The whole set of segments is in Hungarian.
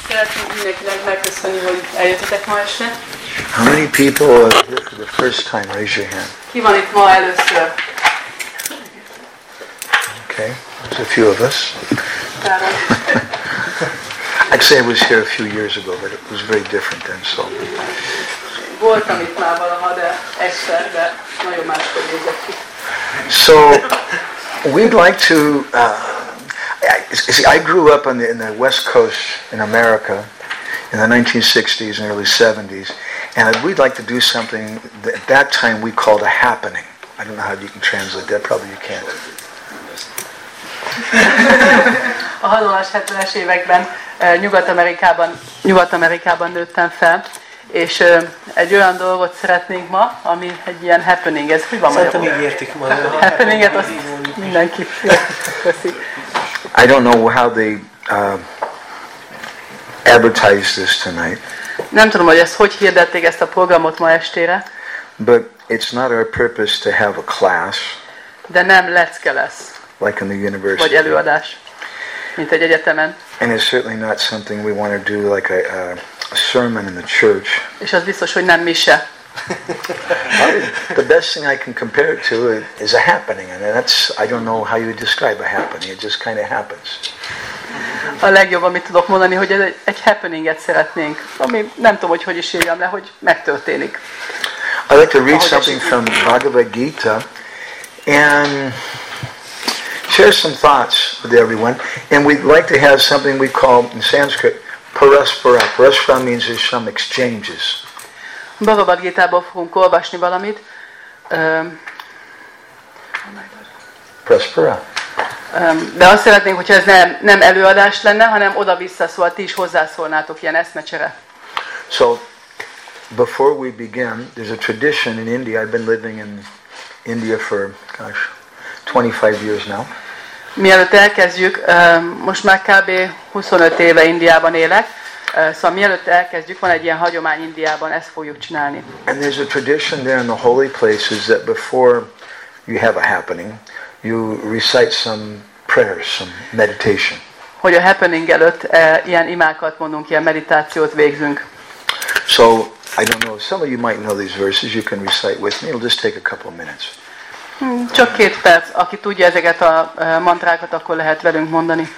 Szeretnénk mindenkinek megköszönni, hogy eljöttetek ma este. How many people are here for the first time? Raise your hand. Ki van itt ma először? Okay, there's a few of us. Actually, I was here a few years ago, but it was very different then. So. Voltam itt már valaha, de egyszer, de nagyon máskor nézett ki. So, we'd like to. I grew up in the West Coast in America in the 1960s and early 70s, and we'd like to do something that at that time we called a happening. I don't know how you can translate that. Probably you can't. A 60-as, 70-es években Nyugat-Amerikában nőttem fel, és egy olyan dolgot szeretnénk ma, ami egy ilyen happening. Ez hogy van magyarul? Szerintem így értik ma. Happeninget azt mindenki veszi. I don't know how they advertised this tonight. Nem tudom, hogy ezt hogy hirdették ezt a programot ma estére. But it's not our purpose to have a class. De nem lecke lesz. Like in the university. Vagy előadás, mint egy egyetemen. And it's certainly not something we want to do like a sermon in the church. És az biztos, hogy nem mise. The best thing I can compare it to is a happening, and I don't know how you describe a happening. It just kind of happens. A legjobb, amit tudok mondani, hogy egy happeninget szeretnénk, ami nem tudom, hogy is írjam le, hogy megtörténik. I'd like to read something from Bhagavad Gita and share some thoughts with everyone. And we'd like to have something we call in Sanskrit paraspara. Paraspara means there's some exchanges. Bhagavad Gitából fogunk olvasni valamit. Paraspara. De azt szeretnénk, hogyha ez nem előadás lenne, hanem oda-vissza, szóval ti is hozzászólnátok, ilyen eszmecsere. So, before we begin, there's a tradition in India. I've been living in India for, 25 years now. Mielőtt elkezdjük, most már kb. 25 éve Indiában élek, szóval mielőtt elkezdjük, van egy ilyen hagyomány Indiában, ezt fogjuk csinálni. And there's a tradition there in the holy places that before you have a happening, you recite some prayers, some meditation. Hogy a happening előtt ilyen imákat mondunk, ilyen meditációt végzünk. So, I don't know, some of you might know these verses, you can recite with me, it'll just take a couple of minutes. Csak 2 perc, aki tudja ezeket a mantrákat, akkor lehet velünk mondani.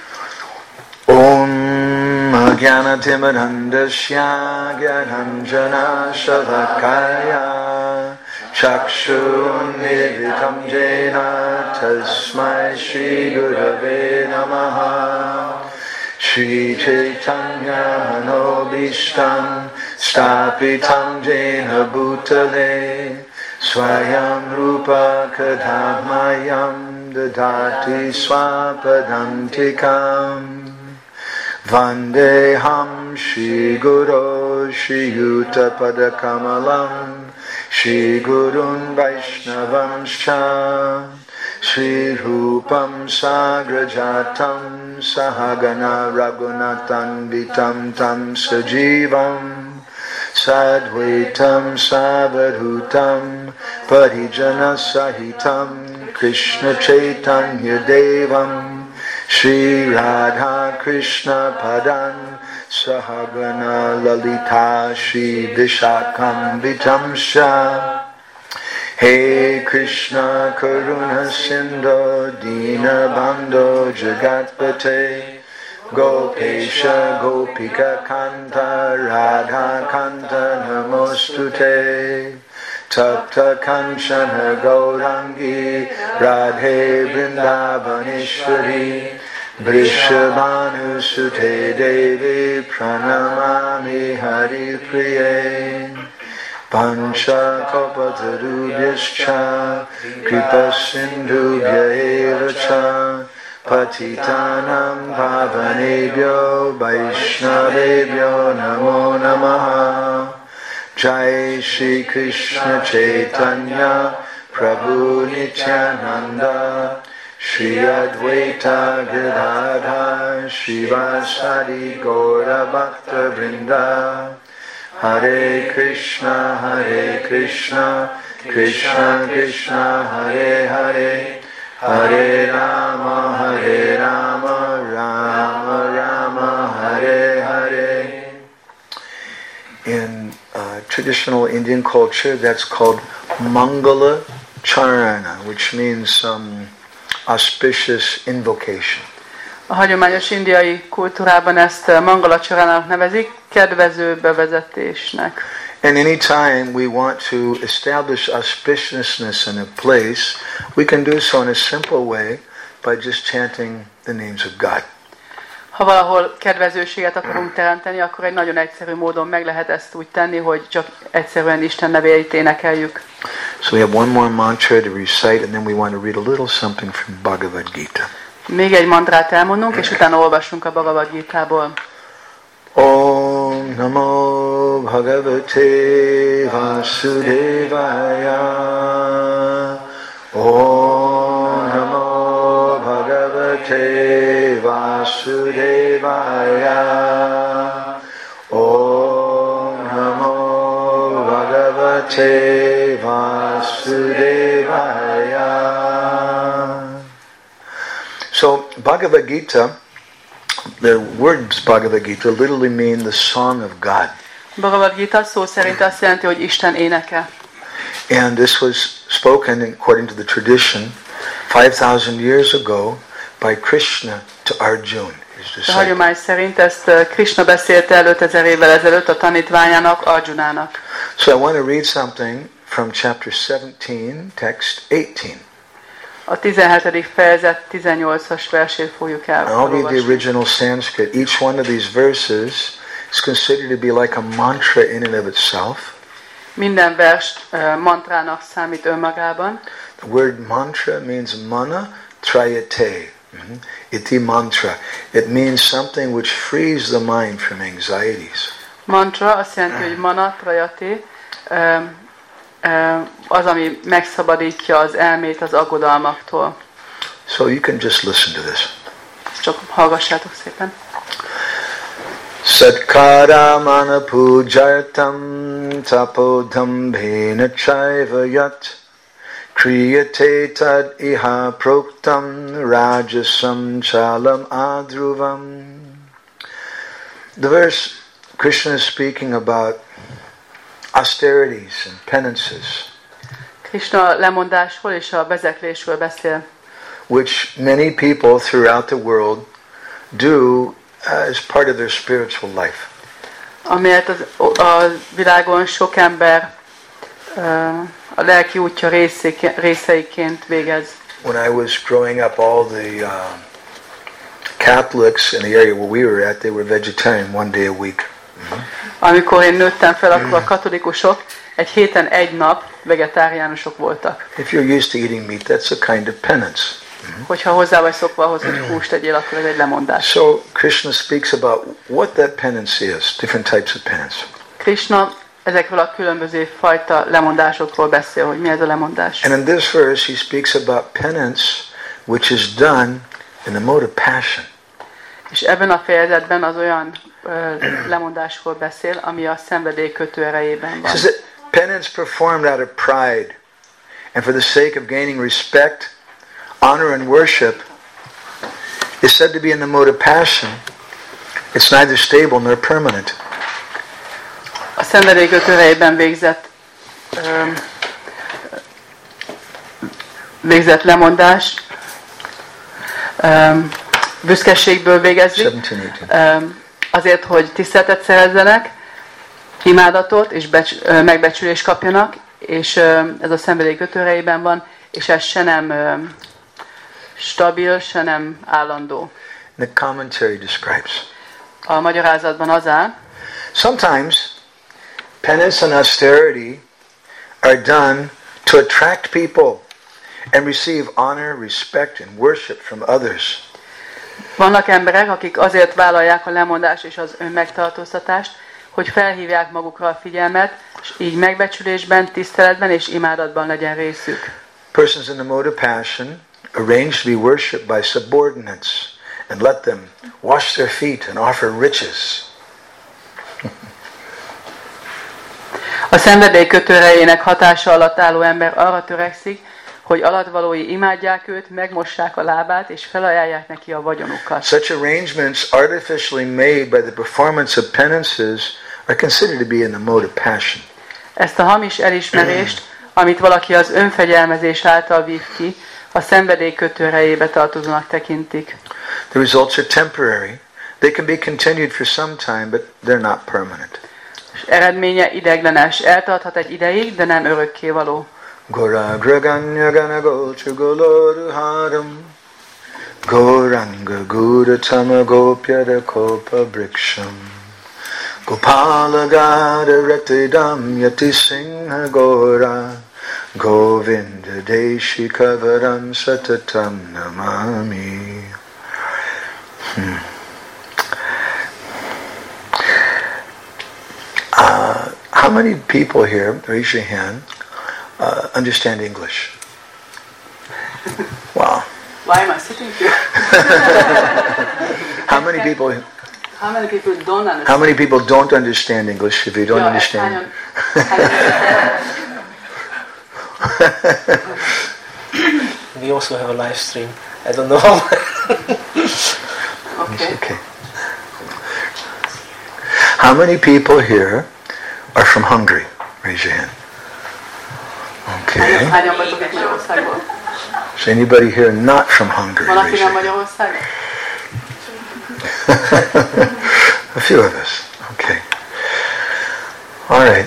Om Agyanatimirandasya Gyananjana Shavakaya Chakshun Nivitam Jena Tasmai Shri Gurave Namaha Shri Chaitanya Manobishtam Stapitam Jena Bhutale Swayam Rupa Kadhamayam Dadati Swapadantikam Vandeham Shri Guru Shri Yuta Padakamalam Shri Gurun Vaishnavamscha Shri Rupam Sagrajatam Sahagana Raghunathan Vitam Tam Sajivam Sadvaitam Savadhutam Parijana Sahitam Krishna Chaitanya Devam Shri Radha Krishna Padan Sahagana Lalita Shri Vishakam Vitamsha Hey Krishna Karuna Sindhu Dina Bandho Jagatpate Gopesha Gopika Kanta Radha Kanta Namostute Tapta Kanchana Gaurangi Radhe Vrindavaneshwari Vrishabhanu Sute Devi Pranamami Hari Priye Pancha Kapatarubhyascha Kripa Sindhubhya Evacha Patitanam Pavanebhyo Vaishnavebhyo Namo Namaha Jai Shri Krishna Chaitanya Prabhu Nityananda Shri Advaita Gadadhar Shivasadi Gaura Bhakta Vrinda Hare Krishna Krishna Krishna Hare Hare Hare Rama Rama Rama Hare Hare in traditional Indian culture, that's called Mangala Charana, which means auspicious invocation. A hagyományos indiai kultúrában ezt Mangala Charánának nevezik, kedvező bevezetésnek. And any time we want to establish auspiciousness in a place, we can do so in a simple way by just chanting the names of God. Ha valahol kedvezőséget akarunk teremteni, akkor egy nagyon egyszerű módon meg lehet ezt úgy tenni, hogy csak egyszerűen Isten nevét énekeljük. So we have one more mantra to recite, and then we want to read a little something from Bhagavad Gita. Még egy mantrát elmondunk, és utána olvassunk a Bhagavad Gita-ból. Om Namo Bhagavate Vasudevaya. Om Namo Bhagavate Vasudevaya. Om Namo Bhagavate Vasudevaya. So Bhagavad Gita, the words Bhagavad Gita literally mean the song of God. Bhagavad Gita szó szerint azt jelenti, hogy Isten éneke. And this was spoken according to the tradition 5,000 years ago by Krishna to Arjuna, his A disciple. hagyomány szerint ezt Krishna beszélte el 5000 évvel ezelőtt a tanítványának, Arjunának. So I want to read something from chapter 17, text 18. A 17. fejezet 18-as versét fogjuk I'll read the elolvasni. original Sanskrit. Each one of these verses is considered to be like a mantra in and of itself. Minden vers mantrának számít önmagában. The word mantra means mana trayate. Iti mantra. It means something which frees the mind from anxieties. Mantra azt jelenti, hogy mana trayati, az, ami megszabadítja az elmét az aggodalmaktól. So you can just listen to this. Csak hallgassátok szépen. Satkara mana pujartam tapodambhena chaiva yat kriyate tad iha proktam rajasam chalam adruvam. The verse, Krishna is speaking about austerities and penances, Krishna lemondásról és a vezeklésről beszél, which many people throughout the world do as part of their spiritual life. amelyet a világon sok ember a lelki útja részeiként végez. When I was growing up, all the Catholics in the area where we were at, they were vegetarian one day a week. Amikor én nőttem fel, akkor a katolikusok egy héten egy nap vegetáriánusok voltak. If you're used to eating meat, that's a kind of penance. Hogyha hozzá vagy szokva ahhoz, hogy húst tegyél, akkor ez egy lemondás. So Krishna speaks about what that penance is, different types of penance. Krishna ezekről a különböző fajta lemondásokról beszél, hogy mi ez a lemondás. And in this verse, he speaks about penance which is done in the mode of passion. És ebben a fejezetben az olyan lemondásról beszél, ami a szenvedély kötő erejében He van. says that penance performed out of pride and for the sake of gaining respect, honor and worship is said to be in the mode of passion. It's neither stable nor permanent. A szenvedély kötő erejében végzett lemondás büszkeségből végezik, 17:18. azért, hogy tiszteletet szerezzenek, imádatot és megbecsülést kapjanak, és ez a szenvedély kötő erejében van, és ez se nem stabil, se nem állandó. The commentary describes. A magyarázatban az áll, Sometimes penance and austerity are done to attract people and receive honor, respect and worship from others. vannak emberek, akik azért vállalják a lemondást és az önmegtartóztatást, hogy felhívják magukra a figyelmet, és így megbecsülésben, tiszteletben és imádatban legyen részük. Persons in the mode of passion arrange to be worshipped by subordinates and let them wash their feet and offer riches. A szenvedély kötőerejének hatása alatt álló ember arra törekszik, hogy alatvalói imádják őt, megmossák a lábát és felajánlják neki a vagyonukat. Such arrangements artificially made by the performance of penances are considered to be in the mode of passion. Ezt a hamis elismerést, amit valaki az önfegyelmezés által vív ki, a szenvedély kötőrejébe tartozónak tekintik. The results are temporary. They can be continued for some time, but they're not permanent. És eredménye ideiglenes, eltarthat egy ideig, de nem örökkévaló. Goraganyaganagochugoloruharam Goranga Gudatama Gopyada Kopa Briksham Gopalagada Retidam Yati Singha Gora Govinda Deshi Kavaram Satatam Namami. How many people here, raise your hand, understand English? Wow. Why am I sitting here? How many people don't understand? How many people don't understand English if you don't understand? We also have a live stream. I don't know how. Okay. How many people here are from Hungary? Raise your hand. Okay. Is anybody here not from Hungary? Raise your hand. A few of us. Okay. All right.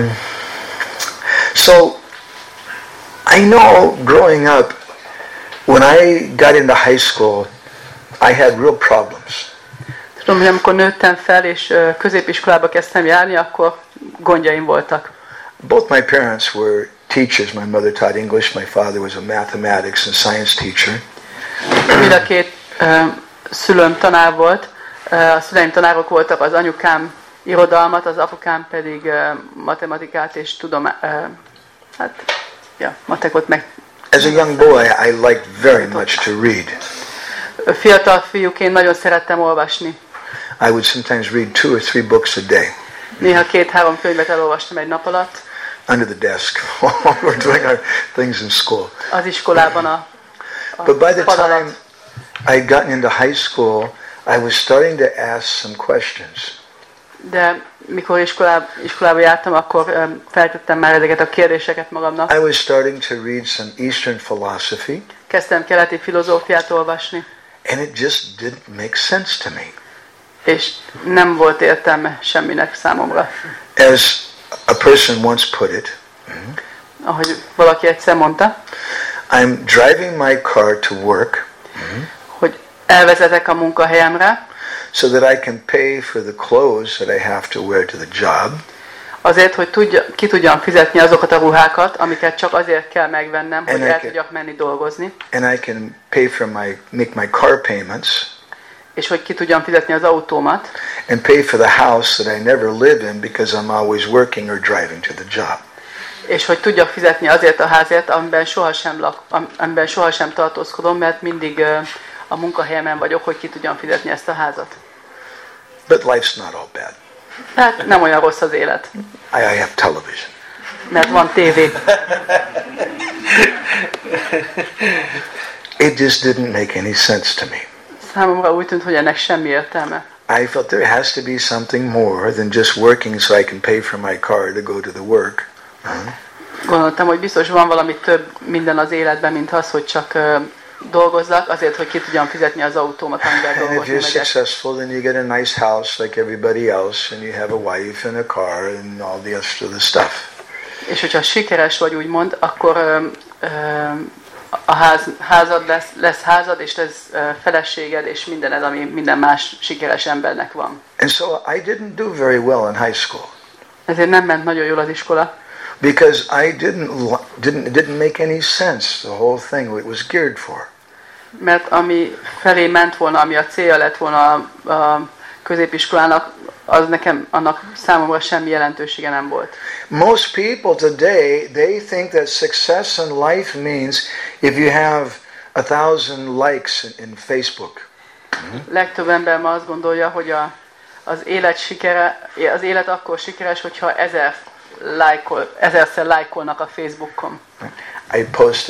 So I know growing up, when I got into high school, I had real problems. Tudom, hogy amikor nőttem fel és középiskolába kezdtem járni, akkor gondjaim voltak. Both my parents were teachers. My mother taught English. My father was a mathematics and science teacher. Mind a két szülőm tanár volt. A szüleim tanárok voltak, az anyukám irodalmat, az apukám pedig matematikát és matekot meg. As a young boy, I liked very much to read. Fiatal fiúként nagyon szerettem olvasni. I would sometimes read 2 or 3 books a day. Néha 2-3 könyvet elolvastam egy nap alatt. Under the desk while we're doing our things in school. Az iskolában a But by the time I'd gotten into high school, I was starting to ask some questions. De mikor iskolába jártam, akkor feltettem már ezeket a kérdéseket magamnak. I was starting to read some Eastern philosophy. Kezdtem keleti filozófiát olvasni. And it just didn't make sense to me. És nem volt értelme semminek számomra. As a person once put it, ahogy valaki egyszer mondta, I'm driving my car to work, hogy elvezetek a munkahelyemre, so that I can pay for the clothes that I have to wear to the job. Azért, hogy ki tudjam fizetni azokat a ruhákat, amiket csak azért kell megvennem, hogy el tudjak menni dolgozni. And I can pay for make my car payments. És hogy ki tudjam fizetni az autómat. And pay for the house that I never live in because I'm always working or driving to the job. És hogy tudjak fizetni azért a házért, amiben sohasem tartózkodom, mert mindig a munkahelyemen vagyok, hogy ki tudjam fizetni ezt a házat. But life's not all bad. Tehát nem olyan rossz az élet. I have television. Mert van tévé. It just didn't make any sense to me. Számomra úgy tűnt, hogy ennek semmi értelme. I felt there has to be something more than just working so I can pay for my car to go to the work. Gondoltam, hogy biztos van valami több minden az életben, mint az, hogy csak dolgozzak, azért, hogy ki tudjam fizetni az autómat, amivel dolgozni megyek. And if you're megyek. successful, then you get a nice house like everybody else, and you have a wife and a car and all the rest of the stuff. És hogyha sikeres vagy, úgymond, akkor a házad lesz házad, és lesz feleséged, és mindened, ami minden más sikeres embernek van. And so I didn't do very well in high school. Ezért nem ment nagyon jól az iskola. Because I didn't make any sense, the whole thing it was geared for. Mert ami felé ment volna, ami a célja lett volna a középiskolának, az nekem, annak számomra semmi jelentősége nem volt. Most people today, they think that success in life means if you have 1,000 likes in Facebook. Legtöbb ember ma azt gondolja, hogy az élet akkor sikeres, hogyha ezerszer lájkolnak a Facebookon. I post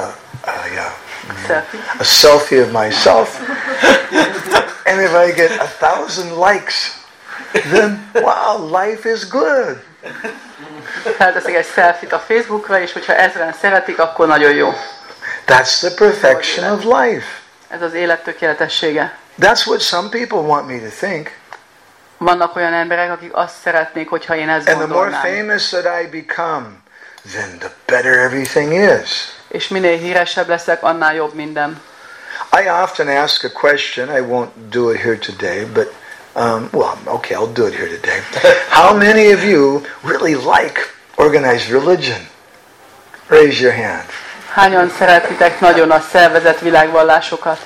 a selfie of myself, and if I get 1,000 likes, then wow, life is good. Felteszik egy selfie-t a Facebookra, és hogyha ezren szeretik, akkor nagyon jó. That's the perfection of life. Ez az élet tökéletessége. That's what some people want me to think. Vannak olyan emberek, akik azt szeretnék, hogyha én ezt And the more gondolnám. famous that I become, then the better everything is. És minél híresebb leszek, annál jobb minden. I often ask a question. I won't do it here today, but okay, I'll do it here today. How many of you really like organized religion? Raise your hand. Hányan szeretitek nagyon a szervezett világvallásokat?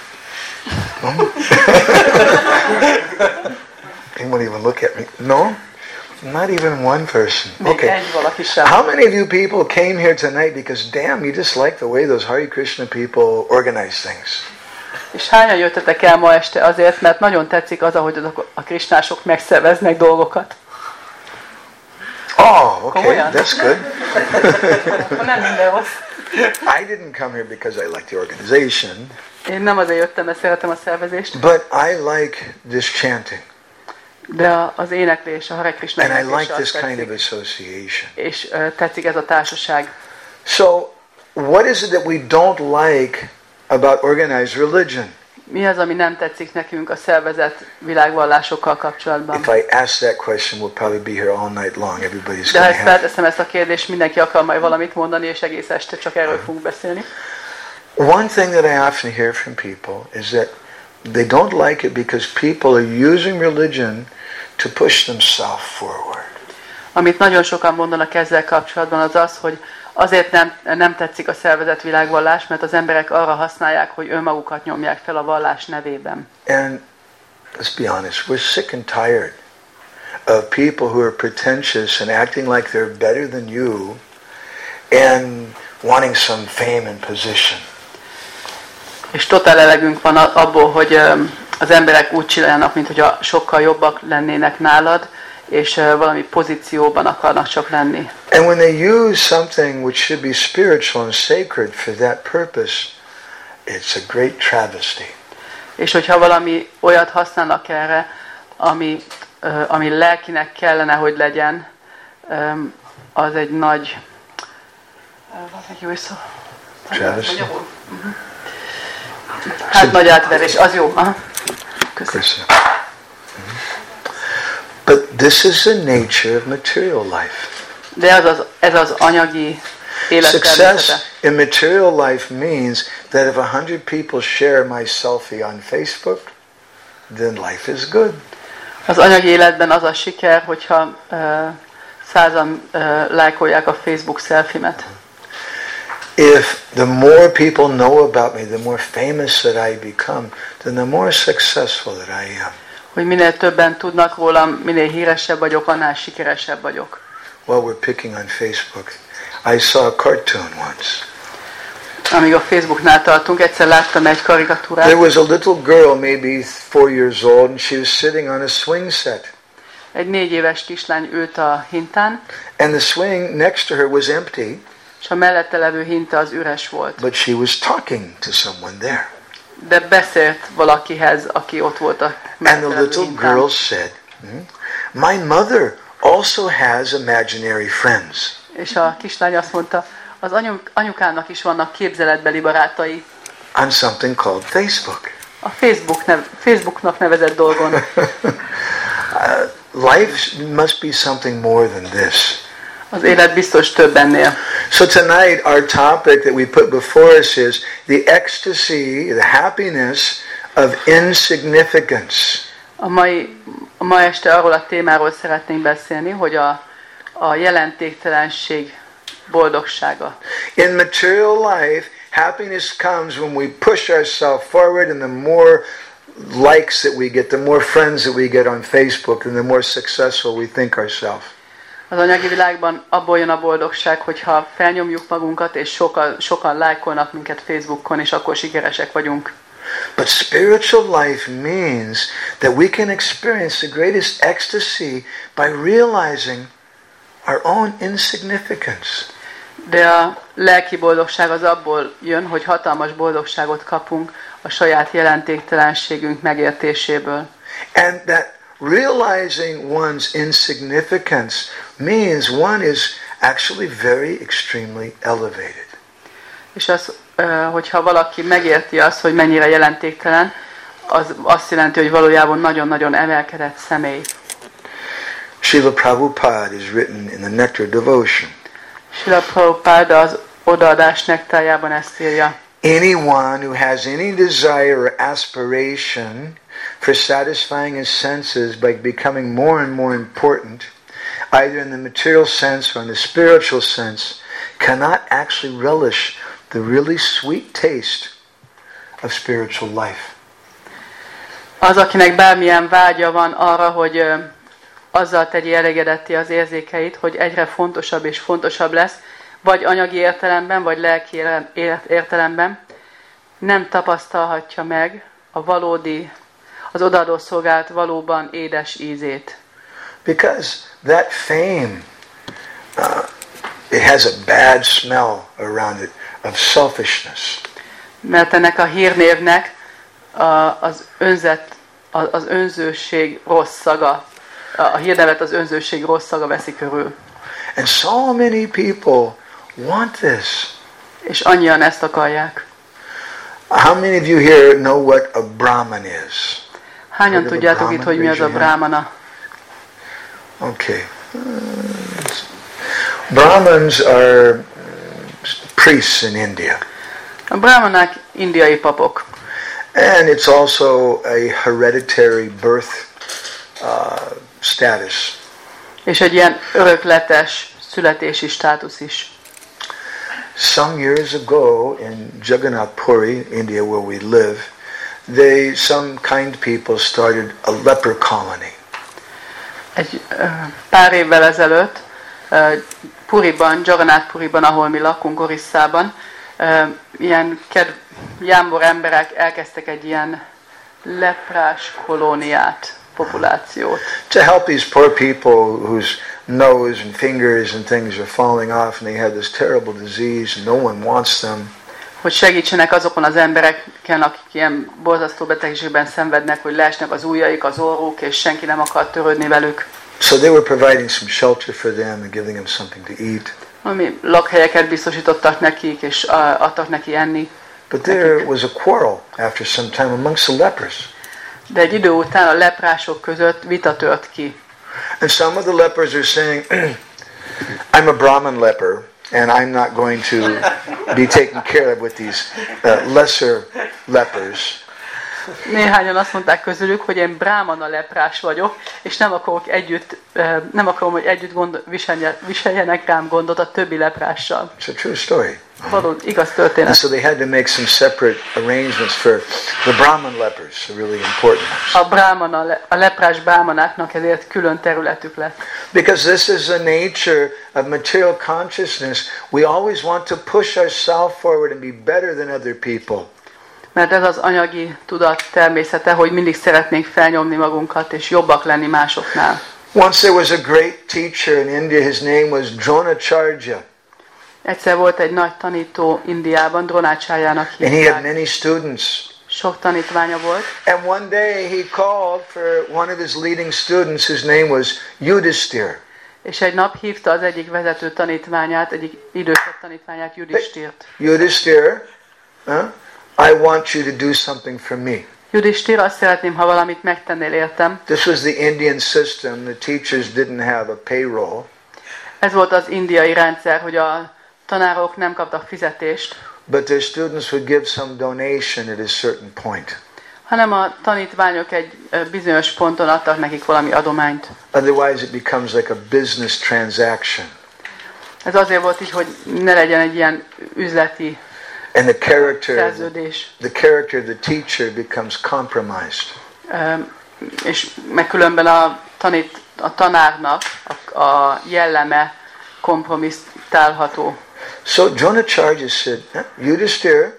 They won't even look at me. No? Not even one person. Még Okay. egy valaki sem. How many of you people came here tonight because, damn, you just like the way those Hare Krishna people organize things? És hányan jöttetek el ma este azért, mert nagyon tetszik az, ahogy a krisnások megszerveznek dolgokat? Oh, okay, Komolyan? that's good. Nem minden rossz. I didn't come here because I like the organization, Én nem azért jöttem, mert szeretem a szervezést, but I like this chanting, de az éneklés, a Hare Krishna and I éneklés like az this kind of tetszik. association. És tetszik ez a társaság. So, what is it that we don't like about organized religion? Mi az, ami nem tetszik nekünk a szervezett világvallásokkal kapcsolatban? If I ask that question, we'll probably be here all night long. Everybody's De going ha to ezt have. felteszem ezt a kérdést, mindenki akar majd valamit mondani, és egész este csak erről fogunk beszélni. One thing that I often hear from people is that they don't like it because people are using religion to push themselves forward. Amit nagyon sokan mondanak ezzel kapcsolatban, az az, hogy azért nem tetszik a szervezett világvallás, mert az emberek arra használják, hogy önmagukat nyomják fel a vallás nevében. And let's be honest, we're sick and tired of people who are pretentious and acting like they're better than you and wanting some fame and position. És totál elegünk van abból, hogy az emberek úgy csinálnak, mintha sokkal jobbak lennének nálad, és valami pozícióban akarnak csak lenni. And when they use something which should be spiritual and sacred for that purpose, it's a great travesty. És hogyha valami olyat használnak erre, ami lelkinek kellene, hogy legyen, az egy nagy... Travesty? Hát nagy átverés, az jó. Aha. Köszönöm. But this is the nature of material life. De ez az anyagi élet Success természete. in material life means that if 100 people share my selfie on Facebook, then life is good. Az anyagi életben az a siker, hogyha 100-an lájkolják a Facebook selfie-met. If the more people know about me, the more famous that I become, then the more successful that I am. Hogy minél többen tudnak rólam, minél híresebb vagyok, annál sikeresebb vagyok. While we're picking on Facebook, I saw a cartoon once. Amíg a Facebooknál tartunk, egyszer láttam egy karikatúrát. There was a little girl, maybe 4 years old, and she was sitting on a swing set. Egy 4 éves kislány ült a hintán, And the swing next to her was empty, és a mellette levő hinta az üres volt. but she was talking to someone there. De beszélt valakihez, aki ott volt a And mellette the levő little hintán. girl said, my mother also has imaginary friends. És a kislány azt mondta, az anyukának is vannak képzeletbeli barátai On something called Facebook. a Facebooknak nevezett dolgon. Life must be something more than this. Az élet biztos több ennél. So tonight our topic that we put before us is the ecstasy, the happiness of insignificance. Ma este arról a témáról szeretnénk beszélni, hogy a jelentéktelenség boldogsága. In material life, happiness comes when we push ourselves forward, and the more likes that we get, the more friends that we get on Facebook, and the more successful we think ourselves. Az anyagi világban abból jön a boldogság, hogyha felnyomjuk magunkat, és sokan lájkolnak minket Facebookon, és akkor sikeresek vagyunk. But spiritual life means that we can experience the greatest ecstasy by realizing our own insignificance. De a lelki boldogság az abból jön, hogy hatalmas boldogságot kapunk a saját jelentéktelenségünk megértéséből. And that realizing one's insignificance means one is actually very extremely elevated. És az, hogyha valaki megérti azt, hogy mennyire jelentéktelen, az azt jelenti, hogy valójában nagyon-nagyon emelkedett személy. Srila Prabhupada is written in the Nectar Devotion. Srila Prabhupada az odaadás nektájában ezt írja. Anyone who has any desire or aspiration for satisfying his senses by becoming more and more important, either in the material sense or in the spiritual sense, cannot actually relish the really sweet taste of spiritual life. Az, akinek bármilyen vágya van arra, hogy azzal tegye elégedetté az érzékeit, hogy egyre fontosabb és fontosabb lesz, vagy anyagi értelemben, vagy lelki értelemben, nem tapasztalhatja meg a valódi, az odaadó szolgálat valóban édes ízét. Because that fame, it has a bad smell around it of selfishness. Mert ennek a hírnévnek az önzőség rossz szaga, a hírnevet az önzőség rossz szaga veszi körül. And so many people want this. És annyian ezt akarják. How many of you here know what a Brahman is? Hányan tudjátok itt, hogy mi az a brahmana? Okay. Brahmins are priests in India. A brahmanák indiai papok. And it's also a hereditary birth status. És egy ilyen örökletes születési státusz is. Some years ago in Jagannath Puri, India, where we live, some kind people started a leper colony. Egy pár évvel ezelőtt Puriban, Jagannath Puriban, ahol mi lakunk, Orisszában, ilyen jámbor emberek elkezdtek egy ilyen leprás kolóniát, populációt. To help these poor people whose nose and fingers and things are falling off and they have this terrible disease and no one wants them. Hogy segítsenek azokon az embereken, akik ilyen borzasztó betegségben szenvednek, hogy leesnek az ujjaik, az orruk, és senki nem akar törődni velük. So they were providing some shelter for them and giving them something to eat. Ami lakhelyeket biztosítottak nekik, és adtak neki enni. But there was a quarrel after some time amongst the lepers. De egy idő után a leprások között vita tört ki. And some of the lepers are saying, I'm a Brahman leper, and I'm not going to be taken care of with these lesser lepers. Néhányan azt mondták közülük, hogy én brahmana leprás vagyok, és nem akarom, hogy együtt viseljenek rám gondot a többi leprással. It's a true story. Valódi, igaz történet. And so they had to make some separate arrangements for the Brahman lepers, the really important ones. A leprás brahmanáknak ezért külön területük lett. Because this is the nature of material consciousness. We always want to push ourselves forward and be better than other people. Mert ez az anyagi tudat természete, hogy mindig szeretnénk felnyomni magunkat, és jobbak lenni másoknál. Once there was a great teacher in India, his name was Dronacharya. Egyszer volt egy nagy tanító Indiában, Dronacharjának And he had hívták. many students. Sok tanítványa volt. And one day he called for one of his leading students, whose name was Yudhishthir. És egy nap hívta az egyik vezető tanítványát, egyik idősebb tanítványát, Yudhishthírt. Yudhishthir, I want you to do something for me. Yudhishthir, azt szeretném, ha valamit megtennél értem. This was the Indian system. The teachers didn't have a payroll. Ez volt az indiai rendszer, hogy a tanárok nem kaptak fizetést, But their students would give some donation at a certain point. hanem a tanítványok egy bizonyos ponton adtak nekik valami adományt. Otherwise it becomes like a business transaction. Ez azért volt így, hogy ne legyen egy ilyen üzleti And the szerződés. character of the teacher becomes compromised. És meg különben a tanárnak a jelleme kompromisszálható. So Dronacharya said, Yudhishthir,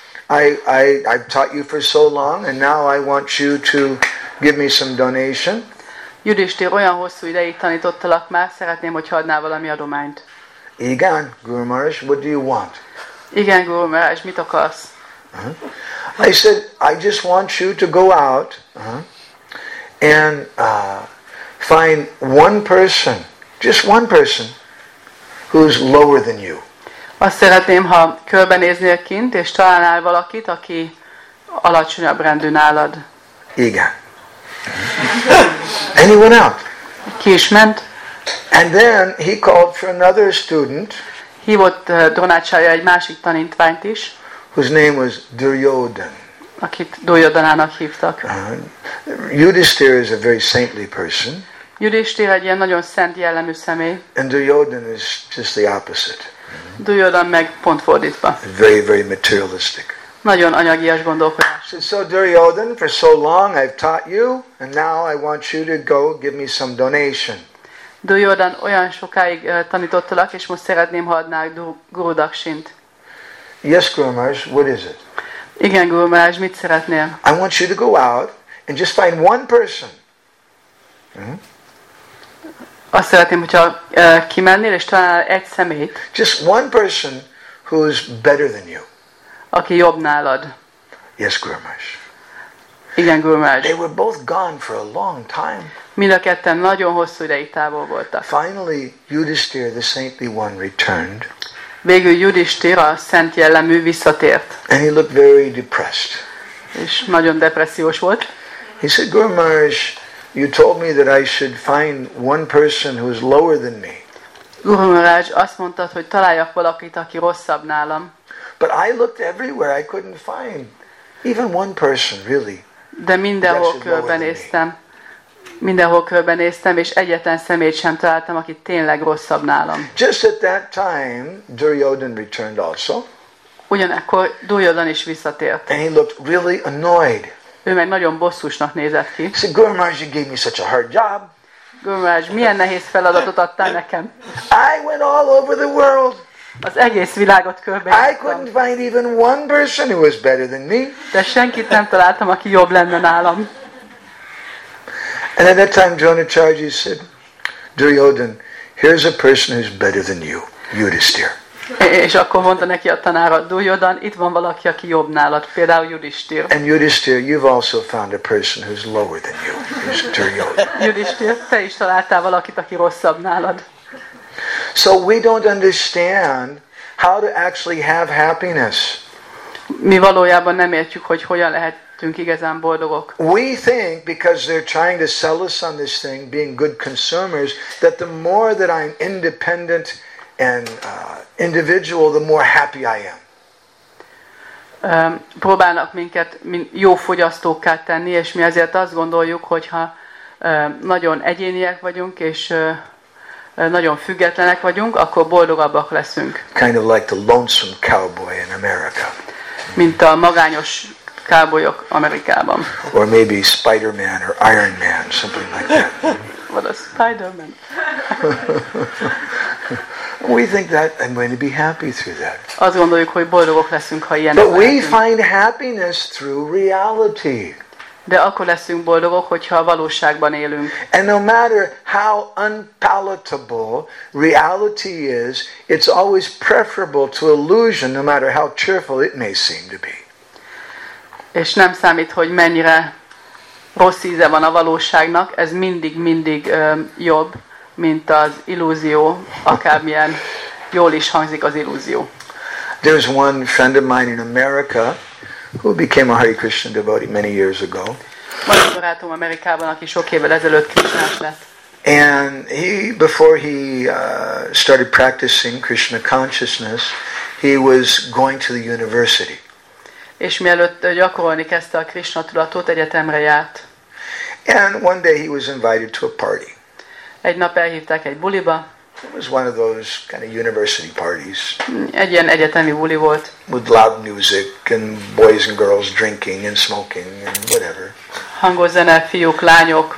I've taught you for so long, and now I want you to give me some donation. Yudhishthir, olyan hosszú ideig tanítottalak már, szeretném, hogy adnál valami adományt. Igen, Guru Maharaj, what do you want? Igen, Guru Maharaj, mit akarsz? I said, I just want you to go out and find one person, just one person, who's lower than you. Azt szeretném, ha körbenéznél kint, és találnál valakit, aki alacsonyabb rendű nálad. Igen. And he went out. Ki is ment. And then he called for another student. Hívott Drónácsája egy másik tanítványt is, Whose name was Duryodhan. akit Duryodanának hívtak. Yudhishthira is a very saintly person. Yudhishthir egy ilyen nagyon szent jellemű személy. And Duryodhan is just the opposite. Duryodan meg pont fordítva. Very, very materialistic. Nagyon anyagias gondolkodás. So Duryodhan, for so long I've taught you, and now I want you to go give me some donation. Duryodan, olyan sokáig tanítottalak, és most szeretném, ha adnák Guru Daksint. Yes, Guru Maharaj, what is it? Igen, Guru Maharaj, mit szeretnél? I want you to go out and just find one person. Azt szeretném, hogyha kimennél, és találnál egy személyt, Just one person who's better than you. aki jobb nálad. Yes, Guru Maharaj. Igen, Guru Maharaj. They were both gone for a long time. Mind a ketten nagyon hosszú ideig távol voltak. Finally, Yudhishthira, the saintly one, returned. Végül Yudhishthir, a szent jellemű, visszatért. And he looked very depressed. És nagyon depressziós volt. He said, Guru Maharaj, you told me that I should find one person who's lower than me. Guru Maharaj, azt mondtad, hogy találjak valakit, aki rosszabb nálam. But I looked everywhere. I couldn't find even one person, really. De mindenhol körbenéztem, és egyetlen személyt sem találtam, aki tényleg rosszabb nálam. Just at that time, Duryodhan returned also. Ugyanakkor Duryodan is visszatért. And he looked really annoyed. Ő meg nagyon bosszúsnak nézett ki. He said, Guru Maharaj, you gave me such a hard job. Guru Maharaj, milyen nehéz feladatot adtál nekem? I went all over the world. Az egész világot I körbeírtam. couldn't find even one person who was better than me. De senkit nem találtam, aki jobb lenne nálam. And at that time, Dronacharya said, Duryodhan, here's a person who's better than you, Yudhishthira. És akkor mondta neki a tanára, Duryodan, itt van valaki, aki jobb nálad, például Yudhishthir. And Yudhishthira, you've also found a person who's lower than you, who's Duryodhan. Yudhishthir, te is találtál valakit, aki rosszabb nálad. So we don't understand how to actually have happiness. Mi valójában nem értjük, hogy hogyan lehetünk igazán boldogok. We think, because they're trying to sell us on this thing, being good consumers, that the more that I'm independent and individual, the more happy I am. Próbálnak minket jó fogyasztókká tenni, és mi ezért azt gondoljuk, hogyha nagyon egyéniek vagyunk, és nagyon függetlenek vagyunk, akkor boldogabbak leszünk. Kind of like the lonesome cowboy in America. Mint a magányos cowboyok Amerikában. Or maybe Spider-Man or Iron Man, something like that. Vagy a Spider-Man. We think that I'm going to be happy through that. Azt gondoljuk, hogy boldogok leszünk, ha ilyenek But we lehetünk. find happiness through reality. De akkor leszünk boldogok, hogyha a valóságban élünk. And no matter how unpalatable reality is, it's always preferable to illusion, no matter how cheerful it may seem to be. És nem számít, hogy mennyire rossz íze van a valóságnak, ez mindig jobb, mint az illúzió, akármilyen jól is hangzik az illúzió. There's one friend of mine in America who became a Hare Krishna devotee many years ago. Van egy barátom Amerikában, aki sok évvel ezelőtt krisnás lett. And before he started practicing Krishna consciousness, he was going to the university. És mielőtt gyakorolni kezdte a Krishna tudatot, egyetemre járt. And one day he was invited to a party. Egy nap elhívták egy buliba. It was one of those kind of university parties. Egy ilyen egyetemi buli volt. With loud music and boys and girls drinking and smoking and whatever. Hangos zene, fiúk, lányok,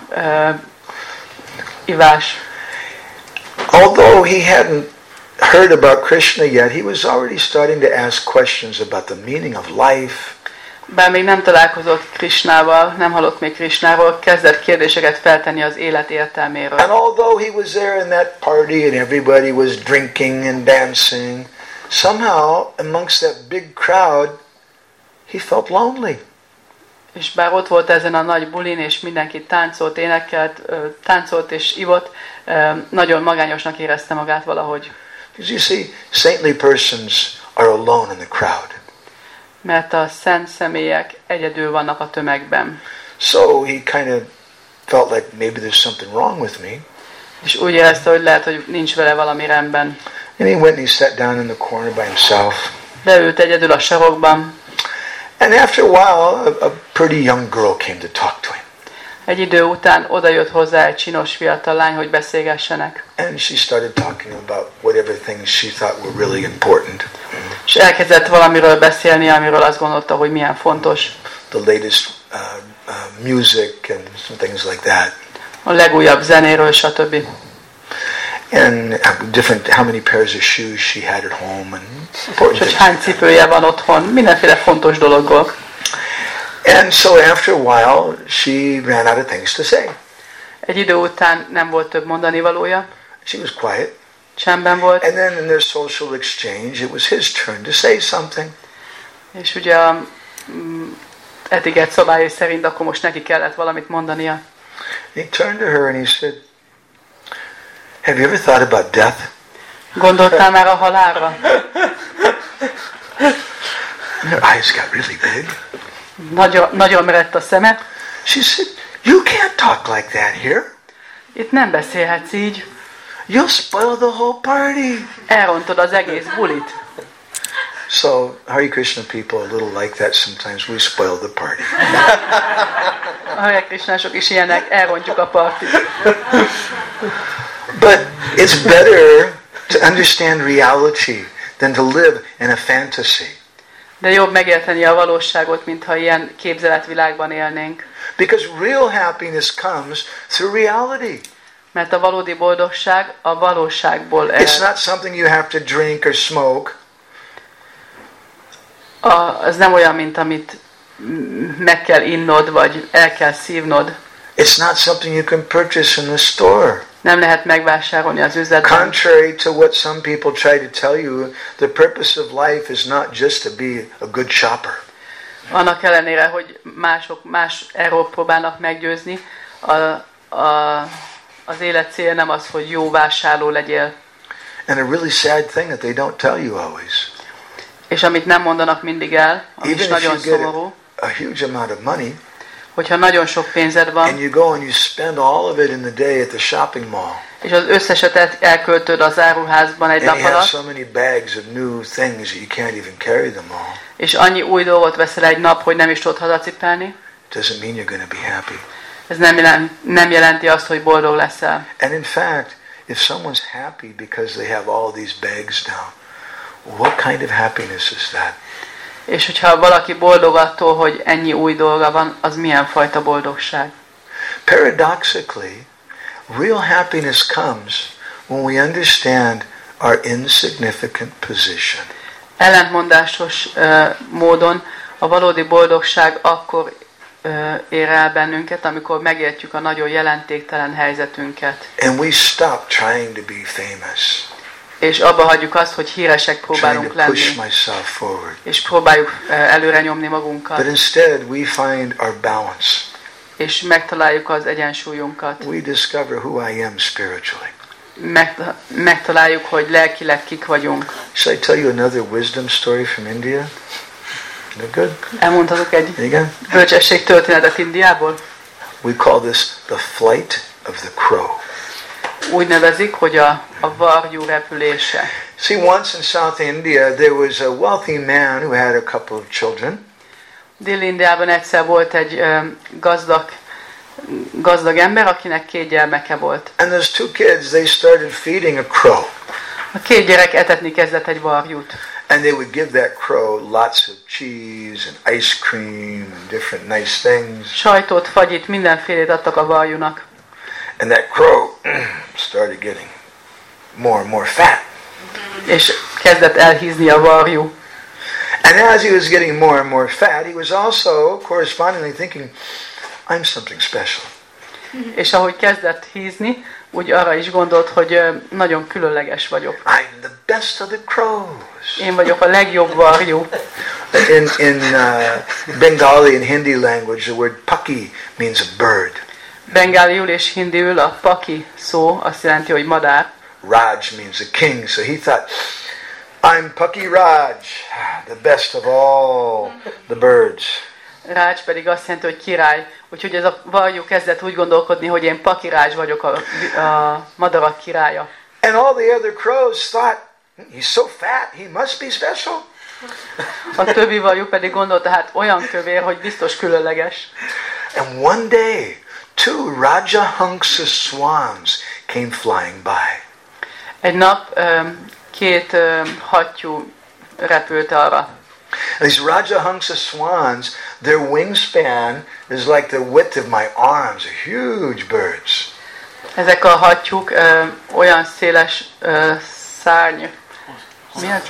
ivás. Although he hadn't heard about Krishna yet, he was already starting to ask questions about the meaning of life. Bár még nem találkozott Krishnával, nem hallott még Krishnáról, kezdett kérdéseket feltenni az élet értelméről. And although he was there in that party and everybody was drinking and dancing, somehow amongst that big crowd, he felt lonely. És bár ott volt ezen a nagy bulin, és mindenki táncolt, énekelt, táncolt és ivott, nagyon magányosnak érezte magát valahogy. Because you see, saintly persons are alone in the crowd. Mert a szent személyek egyedül vannak a tömegben. So he kind of felt like maybe there's something wrong with me. És úgy érezte, hogy lehet, hogy nincs vele valami rendben. And he went and he sat down in the corner by himself. Beült egyedül a sarokban. And after a while, a pretty young girl came to talk to him. Egy idő után odajött hozzá egy csinos fiatal lány, hogy beszélgessenek. And she started talking about whatever things she thought were really important. És elkezdett valamiről beszélni, amiről azt gondolta, hogy milyen fontos. The latest music and some things like that. A legújabb zenéről, stb. And how many pairs of shoes she had at home and És hogy hány cipője van otthon, mindenféle fontos dologról. And so after a while, she ran out of things to say. Egy idő után nem volt több mondani valója. She was quiet. Csendben volt. And then in their social exchange, it was his turn to say something. És ugye a etikett szabályai szerint akkor most neki kellett valamit mondania. And he turned to her and he said, "Have you ever thought about death?" Gondoltál már a halálra? And her eyes got really big. Nagyon merett a szeme. She said, "You can't talk like that here. Itt nem beszélhetsz így. You'll spoil the whole party." Elrontod az egész bulit. So, Hare Krishna people are a little like that sometimes. We spoil the party. A Hare Krishnások is ilyenek, elrontjuk a partit. But it's better to understand reality than to live in a fantasy. De jobb megérteni a valóságot, mintha ilyen képzeletvilágban élnénk. Because real happiness comes through reality. Mert a valódi boldogság a valóságból It's not something you have to drink or smoke. Az nem olyan, mint amit meg kell innod, vagy el kell szívnod. It's not something you can purchase in the store. Nem lehet megvásárolni az üzletben. Contrary to what some people try to tell you, the purpose of life is not just to be a good shopper. Annak ellenére, hogy más erről próbálnak meggyőzni, az élet cél nem az, hogy jó vásárló legyél. And a really sad thing that they don't tell you always. És amit nem mondanak mindig el, ami is nagyon szomorú, a huge amount of money, hogyha nagyon sok pénzed van, and you go and you spend all of it in the day at the shopping mall. És az összeset elköltöd az áruházban egy nap alatt. So many bags of new things that you can't even carry them all. És annyi új dolgot veszel egy nap, hogy nem is tudod hazacipelni. Doesn't mean you're going to be happy. Ez nem jelenti azt, hogy boldog leszel. And in fact, if someone's happy because they have all these bags down, what kind of happiness is that? És hogyha valaki boldog attól, hogy ennyi új dolga van, az milyen fajta boldogság? Paradoxically, real happiness comes when we understand our insignificant position. Ellentmondásos módon a valódi boldogság akkor ér el bennünket, amikor megértjük a nagyon jelentéktelen helyzetünket. And we stop trying to be famous. És abba hagyjuk azt, hogy híresek próbálunk lenni. És próbáljuk előre nyomni magunkat. But instead we find our balance. És megtaláljuk az egyensúlyunkat. We discover who I am spiritually. Megtaláljuk, hogy lelkileg kik vagyunk. Shall I tell you another wisdom story from India? No good? Elmondhatok egy Igen? bölcsesség történetet Indiából? We call this the flight of the crow. Úgy nevezik, hogy a varjú repülése. See, once in South India there was a wealthy man who had a couple of children. Dél-Indiában egyszer volt egy gazdag ember, akinek 2 gyermeke volt. And those 2 kids, they started feeding a crow. A 2 gyerek etetni kezdett egy varjút. And they would give that crow lots of cheese and ice cream and different nice things. Sajtot, fagyit, mindenfélét adtak a varjúnak. And that crow started getting more and more fat. És kezdett elhízni a varjú. And as he was getting more and more fat, he was also correspondingly thinking, I'm something special. És ahogy kezdett hízni, úgy arra is gondolt, hogy nagyon különleges vagyok. I'm the best of the crows. Én vagyok a legjobb varjú. In Bengali and Hindi language, the word paki means a bird. Bengáliul és hindiül a paki szó azt jelenti, hogy madár. Raj means a king, so he thought, I'm Paki Raj, the best of all the birds. Raj pedig azt jelenti, hogy király. Úgyhogy ez a varjú kezdett úgy gondolkodni, hogy én Paki Raj vagyok a madarak királya. And all the other crows thought, he's so fat, he must be special. A többi varjú pedig gondolta, hát olyan kövér, hogy biztos különleges. And one day, 2 Rajahangsa swans came flying by. Egy nap 2 hattyú repült arra. And these Rajahangsa swans, their wingspan is like the width of my arms, huge birds. Ezek a hattyúk olyan széles szárny. Mi az?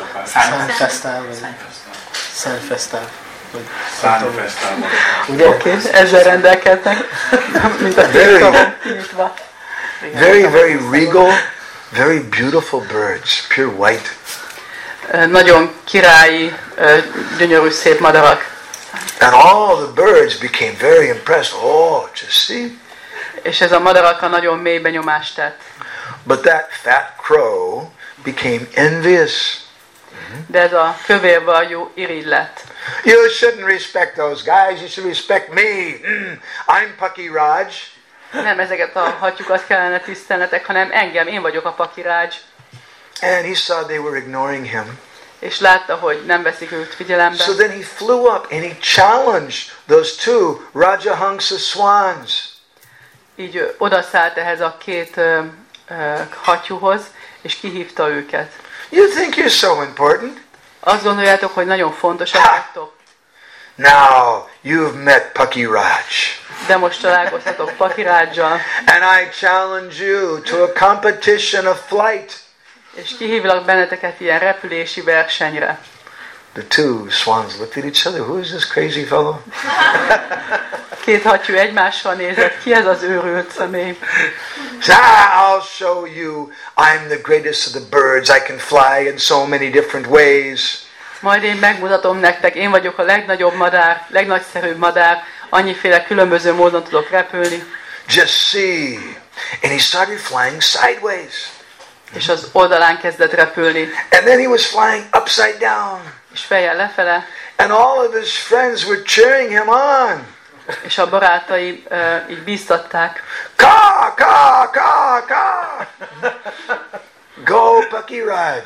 Szánfesztál. Oké, ezzel rendelkeznek, mint a tévkavon kinyitva. Very, very regal, very beautiful birds, pure white. Nagyon királyi, gyönyörű szép madarak. And all the birds became very impressed. Oh, just see. És ez a madarakra nagyon mély benyomást tett. But that fat crow became envious. De ez a kövér varjú irigy lett. You shouldn't respect those guys. You should respect me. I'm Paki Raj. Nem ezeket a hattyúkat kellene tisztelnetek, hanem engem, én vagyok a Paki Raj. And he saw they were ignoring him. És látta, hogy nem veszik őt figyelembe. So then he flew up and he challenged those 2 Rajahangsa swans. Így odaszállt ehhez a 2 hattyúhoz, és kihívta őket. You think you're so important? Azt gondoljátok, hogy nagyon fontosak vagytok? Now you've met Paki Raj. De most találkoztatok Paki Rajjal. And I challenge you to a competition of flight. És kihívlak benneteket ilyen repülési versenyre. The 2 swans looked at each other. Who is this crazy fellow? A 2 hattyú egymásra nézett. Ki ez az őrült személy? I'll show you. I'm the greatest of the birds. I can fly in so many different ways. Majd én megmutatom nektek, én vagyok a legnagyobb madár, legnagyszerűbb madár, annyiféle különböző módon tudok repülni. Just see. And he started flying sideways. És az oldalán kezdett repülni. And then he was flying upside down. És fejjel lefele. And all of his friends were cheering him on. És a barátai így bíztatták. Ka, ka, ka, ka. Go, Paki Raj.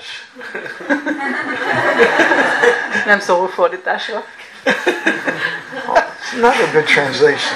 Nem szorul fordításra. It's not a good translation.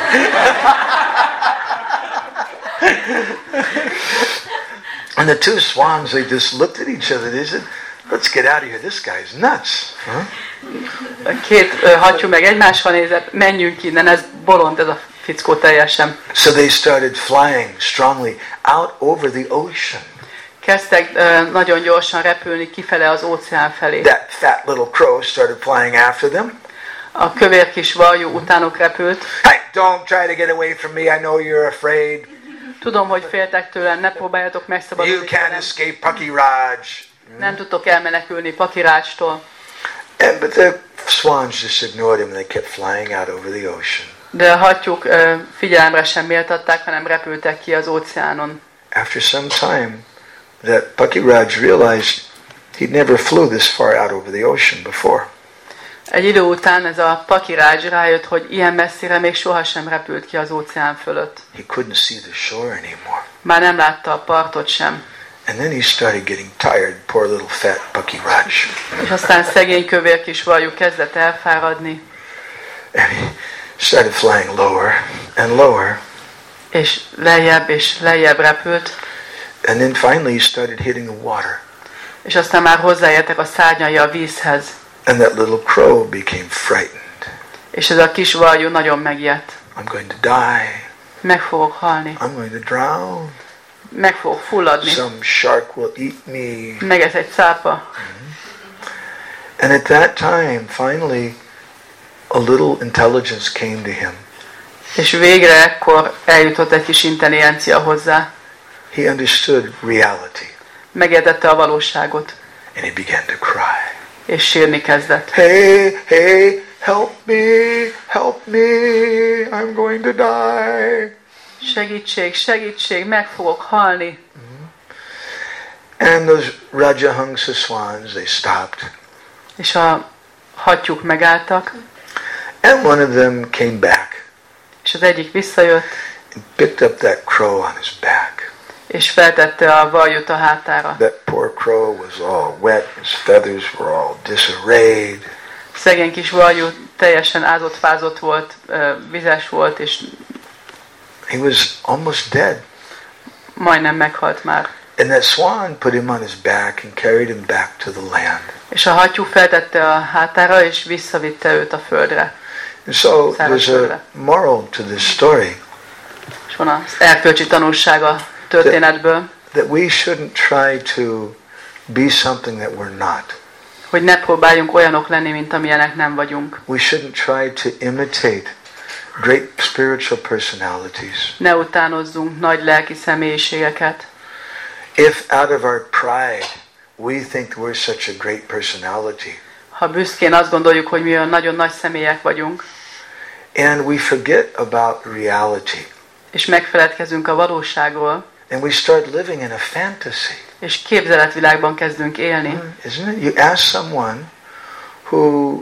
And the 2 swans, they just looked at each other. They said, let's get out of here. This guy's nuts. Huh? 2 hattyú meg egymásra nézett, menjünk innen, ez bolond ez a fickó teljesen. So they started flying strongly out over the ocean. Kezdtek nagyon gyorsan repülni kifele az óceán felé. That fat little crow started flying after them. A kövér kis varjú utánuk repült. Hey, don't try to get away from me. I know you're afraid. Tudom, hogy féltek tőlem, ne próbáljatok You megszabadulni can't tőlem. escape Paki Raj. Nem tudtok elmenekülni Paki Rajtól. But the swans just ignored him and they kept flying out over the ocean. De a hattyúk figyelemre sem méltatták, hanem repültek ki az óceánon. After some time, that Paki Raj realized he'd never flew this far out over the ocean before. Egy idő után ez a Paki Raj rájött, hogy ilyen messzire még sohasem repült ki az óceán fölött. He couldn't see the shore anymore. Már nem látta a partot sem. And then he started getting tired, poor little fat Paki Raj. És aztán szegény kövér kis varjú kezdett elfáradni. And he started flying lower and lower. És lejjebb repült. And then finally he started hitting the water. És aztán már hozzáértek a szárnyai a vízhez. And that little crow became frightened. És ez a kis varjú nagyon megijedt. I'm going to die. Meg fogok halni. I'm going to drown. Meg fogok fulladni. Some shark will eat me. Megesz egy cápa. And at that time, finally, a little intelligence came to him. És végre ekkor eljutott egy kis intelligencia hozzá. he understood reality. Megértette a valóságot. And he began to cry. És sírni kezdett. Hey, hey, help me, I'm going to die. Segítség, segítség, meg fogok halni. And those Rajahangsa swans, they stopped. És a hattyúk megálltak. And one of them came back. És az egyik visszajött. And picked up that crow on his back. És feltette a varjút a hátára. That poor crow was all wet, his feathers were all disarrayed. Szegény kis varjú teljesen ázott-fázott volt, vizes volt, és he was almost dead. Majdnem meghalt már. And that swan put him on his back and carried him back to the land. És a hattyú feltette a hátára, és visszavitte őt a földre. And so there's a moral to this story. És van az erkölcsi tanulsága a történetből. That we shouldn't try to be something that we're not. Hogy ne próbáljunk olyanok lenni, mint amilyenek nem vagyunk. We shouldn't try to imitate great spiritual personalities. Ne utánozzunk nagy lelki személyiségeket. If out of our pride we think we're such a great personality. Ha büszkén azt gondoljuk, hogy mi olyan nagyon nagy személyek vagyunk. And we forget about reality. És megfeledkezünk a valóságról. And we start living in a fantasy. És képzeletvilágban kezdünk élni. Isn't it? You ask someone who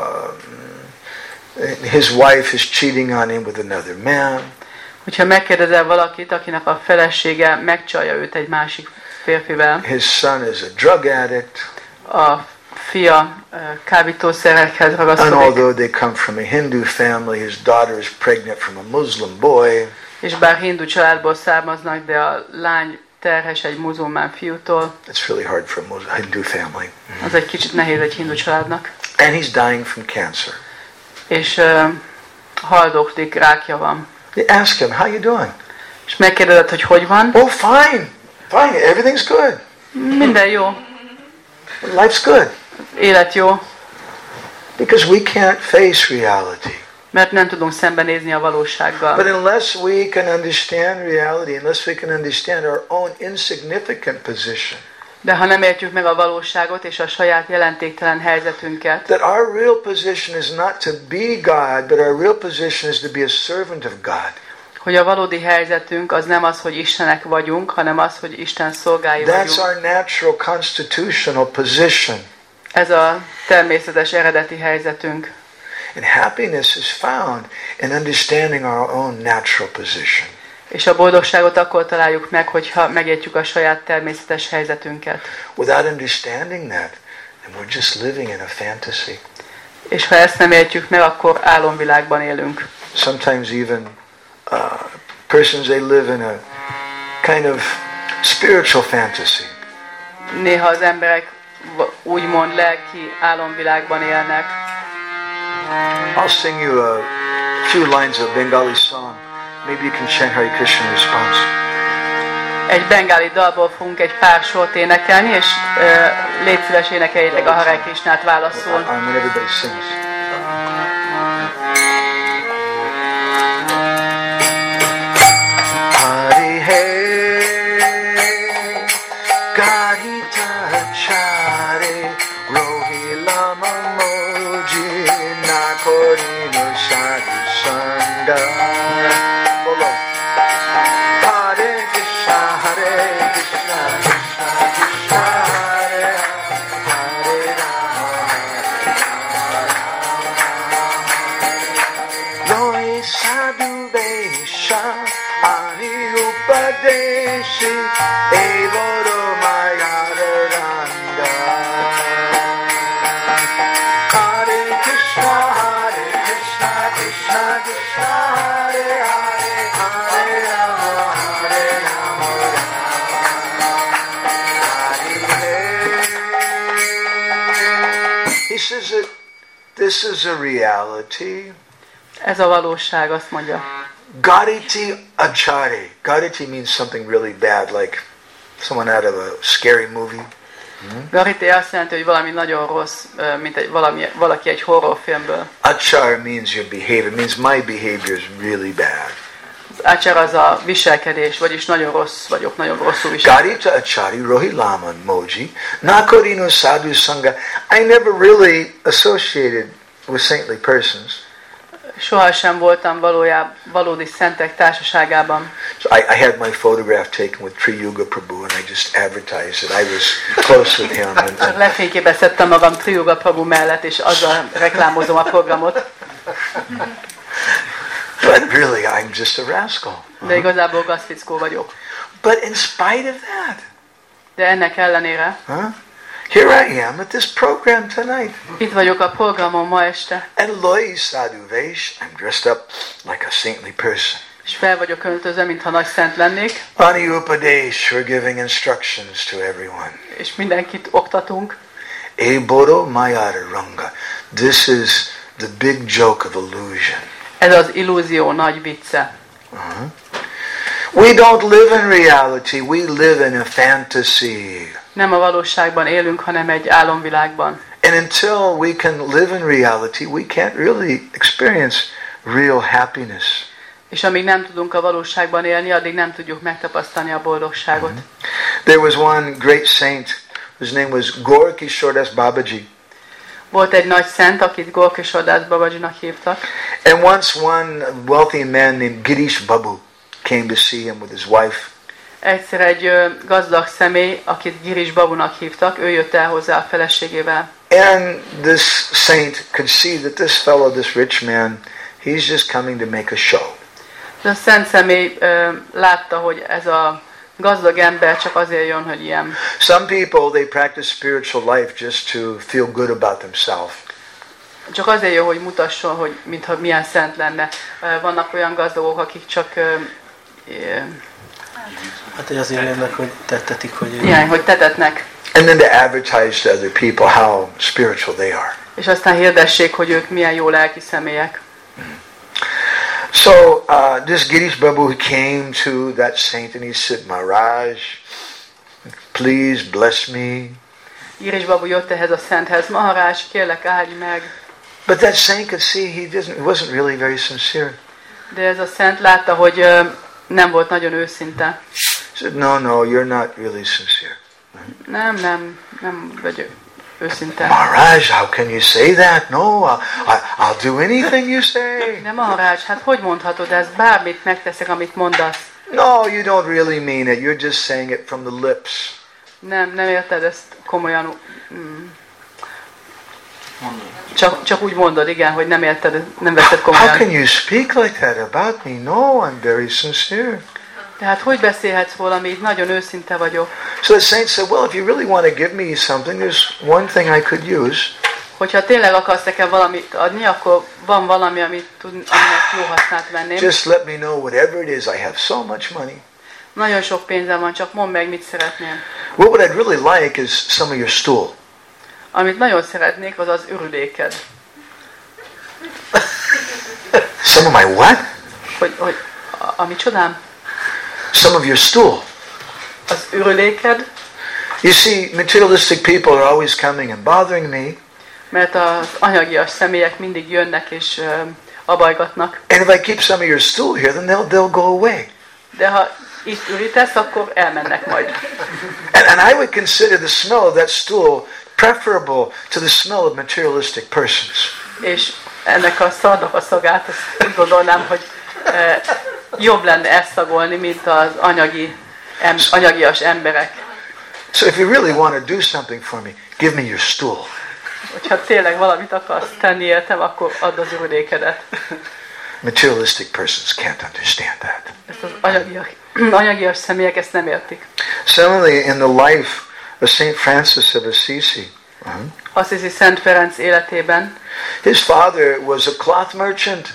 his wife is cheating on him with another man. Hogyha megkérdezel valakit, akinek a felesége megcsalja őt egy másik férfivel. His son is a drug addict. A fia kábítószerekhez ragaszkodik. And although they come from a Hindu family, his daughter is pregnant from a Muslim boy. És bár hindu családból származnak, de a lány terhes egy muzulmán fiútól. It's really hard for a Hindu family. Az egy kicsit nehéz egy hindu családnak. And he's dying from cancer. És haldoklik, rákja van. You ask him, how you doing? És megkérdezed, hogy van? Oh, fine. Fine. Everything's good. Minden jó. Life's good. Élet jó. Because we can't face reality. Mert nem tudunk szembenézni a valósággal. But unless we can understand reality, unless we can understand our own insignificant position, de ha nem értjük meg a valóságot és a saját jelentéktelen helyzetünket, that our real position is not to be God, but our real position is to be a servant of God. Hogy a valódi helyzetünk az nem az, hogy Istenek vagyunk, hanem az, hogy Isten szolgái vagyunk. That's our natural constitutional position. Ez a természetes eredeti helyzetünk. And happiness is found in understanding our own natural position. És a boldogságot akkor találjuk meg, hogyha megértjük a saját természetes helyzetünket. Without understanding that, then we're just living in a fantasy. És ha ezt nem értjük meg, akkor álomvilágban élünk. Sometimes even persons, they live in a kind of spiritual fantasy. Néha az emberek úgymond lelki álomvilágban élnek. I'll sing you a few lines of Bengali song. Maybe you can chant Hare Krishna in response. Egy bengáli dalból fogunk egy pár sort énekelni, és légy szíves énekeljétek a Hare Krishnát válaszul. When everybody sings. Hare Hare Kahita Chare Rohilama Moji Nakorino Sadhu Sanda. This is a reality. Ez a valóság, azt mondja. Gariti achare. Gariti means something really bad, like someone out of a scary movie. Gariti azt jelenti, hogy valami nagyon rossz, mint valaki egy horrorfilmből. Achar means your behavior. It means my behavior is really bad. Ácsára az a viselkedés, vagyis nagyon rossz vagyok, nagyon rosszul viselkedés. Garita achari rohi laman moji, nakorino sadhu sangha. I never really associated with saintly persons. Sohasem voltam valódi szentek társaságában. So I had my photograph taken with Tri Yuga Prabhu and I just advertised it. I was close with him. And lefényképeztettem magam Tri Yuga Prabhu mellett, és azzal reklámozom a programot. But really, I'm just a rascal. De igazából gazfickó vagyok. But in spite of that, de ennek ellenére, here I am at this program tonight. Itt vagyok a programon ma este. And Loi Sadhu Vesh, I'm dressed up like a saintly person. És fel vagyok öltözve, mintha nagy szent lennék. Ani Upadesh, we're giving instructions to everyone. És mindenkit oktatunk. E Boro Mayara Ranga. This is the big joke of illusion. Ez az illúzió nagy vicce. We don't live in reality, we live in a fantasy. Nem a valóságban élünk, hanem egy álomvilágban. And until we can live in reality, we can't really experience real happiness. És amíg nem tudunk a valóságban élni, addig nem tudjuk megtapasztalni a boldogságot. There was one great saint whose name was Gaur Kishore Das Babaji. Volt egy nagy szent, akit Gaur Kishore Das Babajinak hívtak. And once one wealthy man named Girish Babu came to see him with his wife. Egyszer egy gazdag személy, akit Girish Babunak hívtak, ő jött el hozzá a feleségével. And this saint could see that this fellow, this rich man, he's just coming to make a show. A szent személy látta, hogy ez a gazdag ember csak azért jön, hogy ilyen. Some people, they practice spiritual life just to feel good about themselves. Csak azért jön, hogy mutasson, hogy mintha milyen szent lenne. Vannak olyan gazdagok, akik csak hát azért jönnek, hogy tettetik, hogy ilyen, hogy tetetnek. And then to advertise to other people how spiritual they are. És aztán hirdessék, hogy ők milyen jó lelki személyek. So this Girish Babu came to that saint and he said, Maharaj, please bless me. Girish Babu jött ehhez a szenthez, Maharaj, kérlek, áldj meg. But that saint could see he wasn't really very sincere. De ez a szent látta, hogy nem volt nagyon őszinte. He said, no, you're not really sincere. Nem vagy őszinte. Maharaj, how can you say that? No, I'll do anything you say. De Maharaj, hát hogy mondhatod ezt? Bármit megteszek, amit mondasz. No, you don't really mean it. You're just saying it from the lips. Nem érted ezt komolyan. Csak úgy mondod, igen, hogy nem érted, nem veszed komolyan. How can you speak like that about me? No, I'm very sincere. Tehát hogy beszélhetsz valami, így nagyon őszinte vagyok. So the saint said, well, if you really want to give me something, there's one thing I could use. Hogyha tényleg akarsz nekem valamit adni, akkor van valami, aminek jó hasznát venném. Just let me know whatever it is. I have so much money. Nagyon sok pénzem van, csak mondd meg, mit szeretném. Well, what I'd really like is some of your stool. Amit nagyon szeretnék, az az ürüléked. Some of my what? Hogy ami csodám? Some of your stool. Az ürüléked. You see, materialistic people are always coming and bothering me. Mert az anyagias személyek mindig jönnek és abajgatnak. And if I keep some of your stool here, then they'll go away. De ha itt ürítesz, akkor elmennek majd. And I would consider the smell of that stool preferable to the smell of materialistic persons. És ennek a szarnak a szagát, azt úgy gondolnám, hogy jobb lenne ezt szagolni, mint az anyagias emberek. So if you really want to do something for me, give me your stool. Hogyha tényleg valamit akarsz tenni értem, akkor add az ürülékedet. Materialistic persons can't understand that. Ezt az anyagias személyek ezt nem értik. Similarly, in the life of Saint Francis of Assisi, Assisi Szent Ferenc életében his father was a cloth merchant.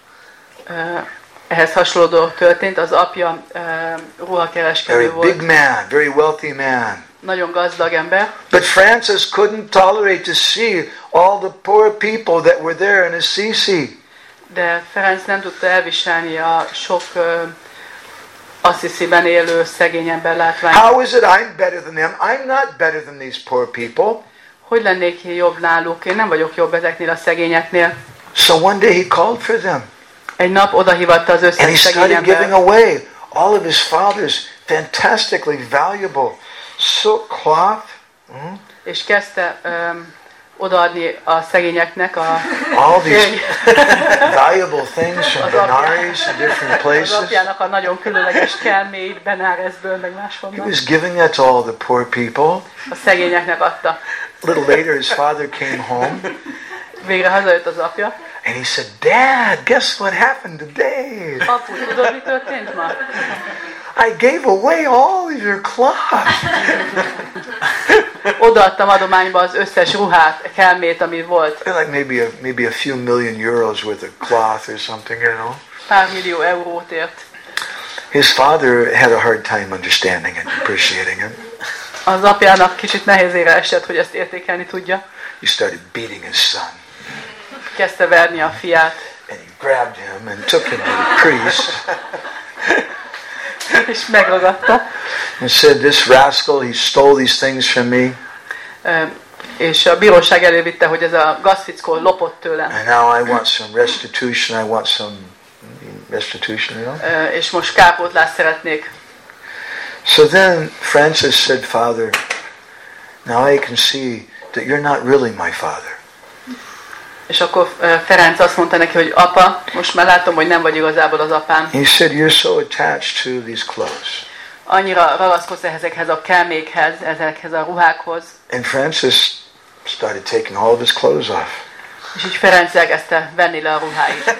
Ehhez hasonló dolog történt, az apja ruhakereskedő volt. Very big man, very wealthy man. Nagyon gazdag ember. But Francis couldn't tolerate to see all the poor people that were there in Assisi. De Ferenc nem tudta elviselni a sok Assisi-ben élő szegény ember látványt. How is it I'm better than them? I'm not better than these poor people. Hogy lennék én jobb náluk? Én nem vagyok jobb ezeknél a szegényeknél. So one day he called for them. Egy nap odahívatta az And he összes szegény started giving embert, away all of his father's fantastically valuable silk cloth. és kezdte odaadni a szegényeknek All these valuable things from Benares and different az places. apjának a nagyon különleges kelméit Benaresből, meg He máshonnan. was giving that to all the poor people. A szegényeknek adta. A little later, his father came home Végre hazajött az apja. and he said, "Dad, guess what happened today? Apu, tudod, mi történt ma? I gave away all of your cloth." Odaadtam adományba az összes ruhát, kelmét, ami volt. Like maybe a few million euros worth of cloth or something, you know. Pár millió eurót ért. His father had a hard time understanding it, appreciating it. Az apjának kicsit nehézére esett, hogy ezt értékelni tudja. He started beating his son. Kezdte verni a fiát, And he grabbed him and took him to the priest és megragadta. and said, "This rascal, he stole these things from me. És a bíróság elé vitte, hogy ez a gazfickó lopott tőlem. And now I want some restitution. I want some restitution, you know." És most kárpótlást szeretnék. So then Francis said, "Father, now I can see that you're not really my father. És akkor Ferenc azt mondta neki, hogy apa, most már látom, hogy nem vagy igazából az apám. He said, "You're so attached to these clothes." Annyira ragaszkodsz ezekhez a kelmékhez, ezekhez a ruhákhoz. And Francis started taking all of his clothes off. És így Ferenc elkezdte venni le a ruháit.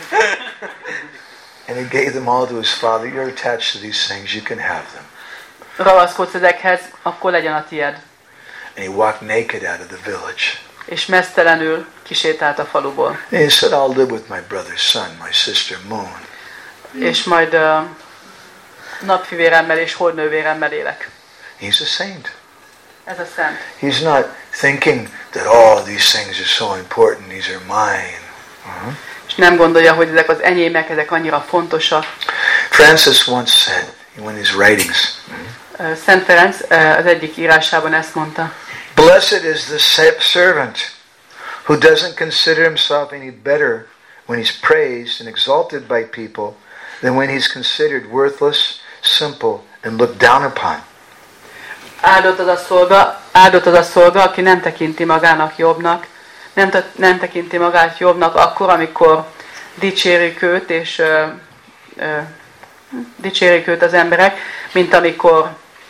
And he gave them all to his father. "You're attached to these things. You can have them." Ragaszkodsz ezekhez, akkor legyen a tied. And he walked naked out of the village. És meztelenül kisétált a faluból. And he said, "I'll live with my brother's son, my sister Moon." És majd napfivéremmel és holdnővéremmel élek. He's a saint. Ez a szent. He's not thinking that all these things are so important. These are mine. És nem gondolja, hogy ezek az enyémek, ezek annyira fontosak. Francis once said in one of his writings, Szent Ferenc az egyik írásában ezt mondta. "Blessed is the servant who doesn't consider himself any better when he's praised and exalted by people than when he's considered worthless, simple, and looked down upon." Áldott az a szolga, aki nem tekinti magának jobbnak, nem tekinti magát jobbnak akkor, amikor dicsérik őt, és dicsérik őt az emberek, mint amikor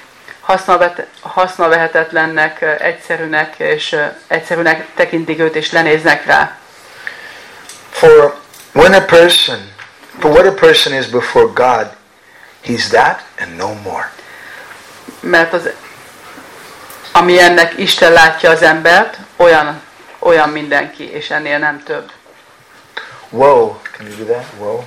használvehetetlennek, egyszerűnek, és egyszerűnek tekintik őt, és lenéznek rá. For what a person is before God, he's that and no more. Mert ami ennek Isten látja az embert, olyan mindenki, és ennél nem több. Woe, can you do that? Woe.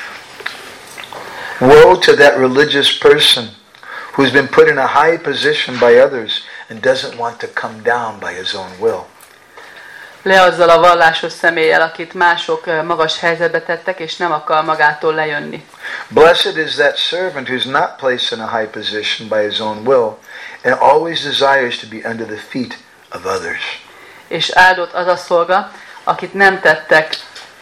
Woe to that religious person who's been put in a high position by others and doesn't want to come down by his own will. Le azzal a vallásos személlyel, akit mások magas helyzetbe tettek, és nem akar magától lejönni. Blessed is that servant who's not placed in a high position by his own will and always desires to be under the feet of others. És áldott az a szolga, akit nem tettek,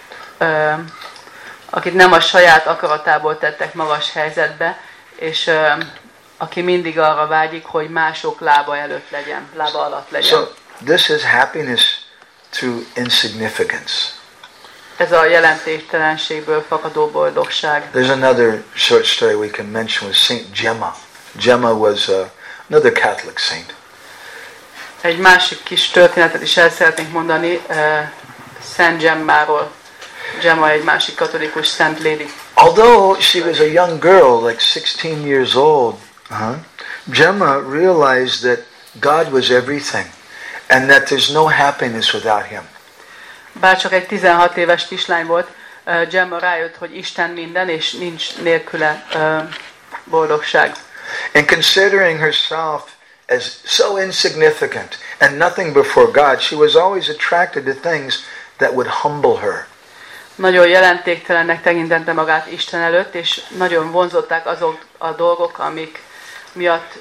akit nem a saját akaratából tettek magas helyzetbe, és aki mindig arra vágyik, hogy mások lába alatt legyen. So this is happiness through insignificance. Ez a jelentéktelenségből fakadó boldogság. There's another short story we can mention with Saint Gemma. Gemma was another Catholic saint. Egy másik kis történetet is el szeretnénk mondani Szent Gemmáról. Gemma egy másik katolikus szent lady. Although she was a young girl, like 16 years old, Gemma realized that God was everything and that there's no happiness without him. Bár csak egy 16 éves kislány volt, Gemma rájött, hogy Isten minden, és nincs nélküle boldogság. And considering herself as so insignificant and nothing before God, she was always attracted to things that would humble her. Nagyon jelentéktelennek tekintette magát Isten előtt, és nagyon vonzották azok a dolgok, amik miatt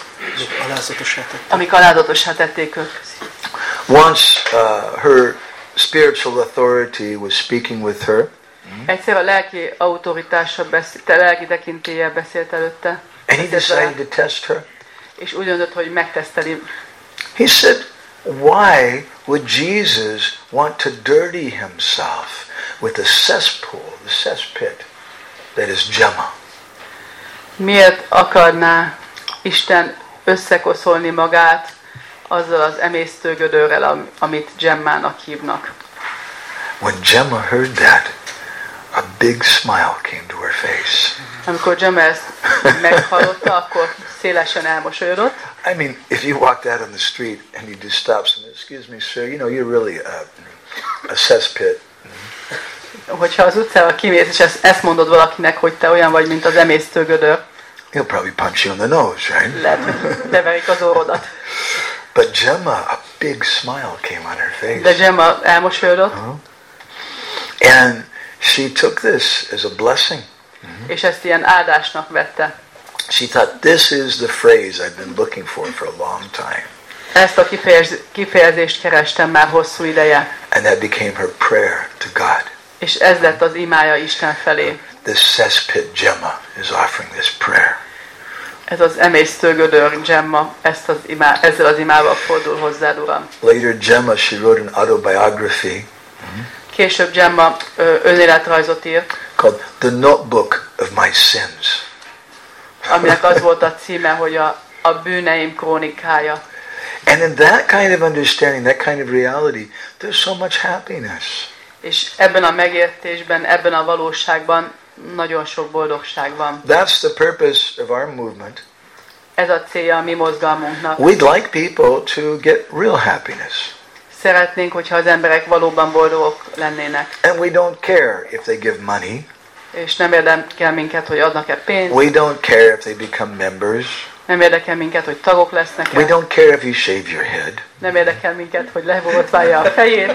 amik alázatossá tették őt. Once her spiritual authority was speaking with her. Egyszer a lelki autoritása lelki tekintéllyel beszélt előtte. And he decided to test her. És úgy döntött, hogy megteszteli. He said, why would Jesus want to dirty himself with the cesspool, the cesspit that is Gemma? Miért akarná Isten összekoszolni magát azzal az emésztőgödörrel, amit Gemmának hívnak? When Gemma heard that, a big smile came to her face. Amikor Gemma ezt meghallotta, akkor szélesen elmosolyodott. I mean, if you walked out on the street and you just stopped and excuse me, sir, you know, you're really a cesspit. Hogyha az utcára kimész, és ezt mondod valakinek, hogy te olyan vagy, mint az emésztőgödör, He'll probably punch you on the nose, right? lehet, hogy beverik az orrodat. But Gemma, a big smile came on her face. De Gemma elmosolyodott, And she took this as a blessing. és ezt ilyen áldásnak vette. She thought, this is the phrase I've been looking for a long time. Ezt a kifejezést kerestem már hosszú ideje. And that became her prayer to God. És ez lett az imája Isten felé. This cesspit Gemma is offering this prayer. Ez az emésztőgödör Gemma ezzel az imával fordul hozzád, Uram. Later, Gemma, she wrote an autobiography Később Gemma önéletrajzot írt, called The Notebook of My Sins. aminek az volt a címe, hogy a bűneim krónikája. And in that kind of understanding, that kind of reality, there's so much happiness. És ebben a megértésben, ebben a valóságban nagyon sok boldogság van. That's the purpose of our movement. Ez a célja a mi mozgalmunknak. We'd like people to get real happiness. Szeretnénk, hogyha az emberek valóban boldogok lennének. And we don't care if they give money. És nem érdekel minket, hogy adnak-e pénzt. We don't care if they become members. Nem érdekel minket, hogy tagok We lesznek-e. don't care if you shave your head. Nem érdekel minket, hogy leborotválja a fejét.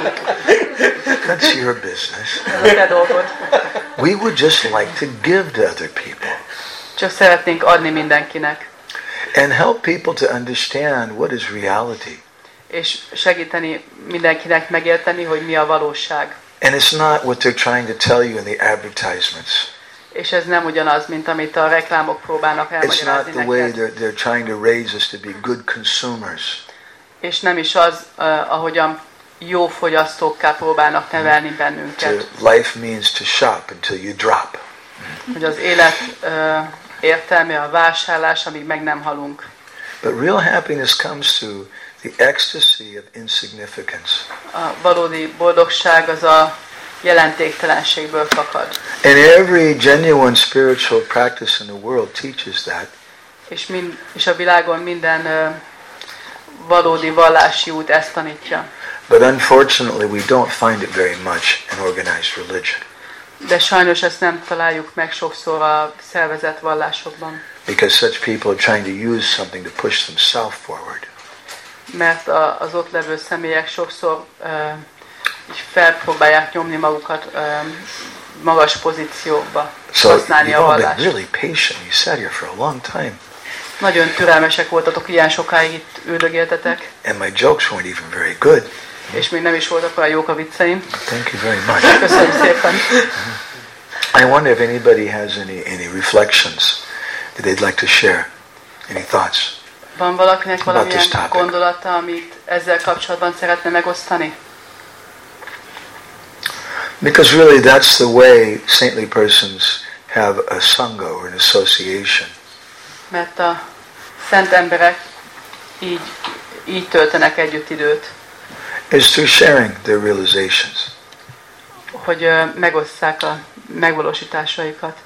That's your business. Ez a te dolgod. We would just like to give to other people Csak szeretnénk adni mindenkinek. and help people to understand what is reality. És segíteni mindenkinek megérteni, hogy mi a valóság. And it's not what they're trying to tell you in the advertisements. És ez nem ugyanaz, mint amit a reklámok próbálnak It's not elmagyarázni the way neked. they're trying to raise us to be good consumers. És nem is az, ahogyan jó fogyasztókká próbálnak nevelni bennünket. Life means to shop until you drop. Hogy az élet értelme a vásárlás, amíg meg nem halunk. But real happiness comes through the ecstasy of insignificance. A valódi boldogság az a jelentéktelenségből fakad. And every genuine spiritual practice in the world teaches that. És a világon minden valódi vallási út ezt tanítja. But unfortunately, we don't find it very much in organized religion. De sajnos ezt nem találjuk meg sokszor a szervezett vallásokban. Because such people are trying to use something to push themselves forward. Mert az ott levő személyek sokszor így felpróbálják nyomni magukat magas pozíciókba, So használni you've a all been vallást. really patient. You sat here for a long time. Nagyon türelmesek voltatok, ilyen sokáig itt üldögéltetek, And my jokes weren't even very good. és még nem is voltak olyan jók a vicceim. Thank you very much. Köszönöm szépen. I wonder if anybody has any reflections that they'd like to share. Any thoughts? Van valakinek About valamilyen this topic. gondolata, amit ezzel kapcsolatban szeretne megosztani? Because really that's the way saintly persons have a sangha or an association. Mert a szent emberek így töltenek együtt időt, Is through sharing their realizations. hogy megosszák a megvalósításaikat.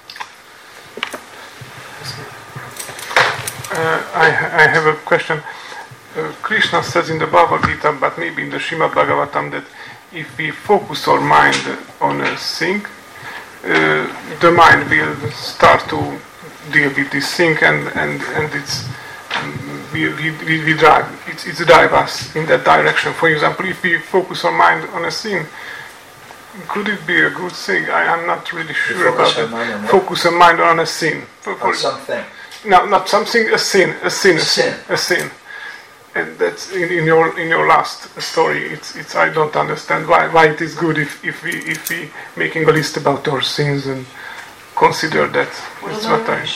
I have a question. Krishna says in the Bhagavad Gita, but maybe in the Srimad Bhagavatam, that if we focus our mind on a thing, the mind will start to deal with this thing, and it's we drive it's drive us in that direction. For example, if we focus our mind on a sin, could it be a good thing? I'm not really sure about it. Focus our mind on a sin. On something. No, not something. A sin. And that's in your last story. It's I don't understand why it is good if we making a list about our sins and consider that. It's what I.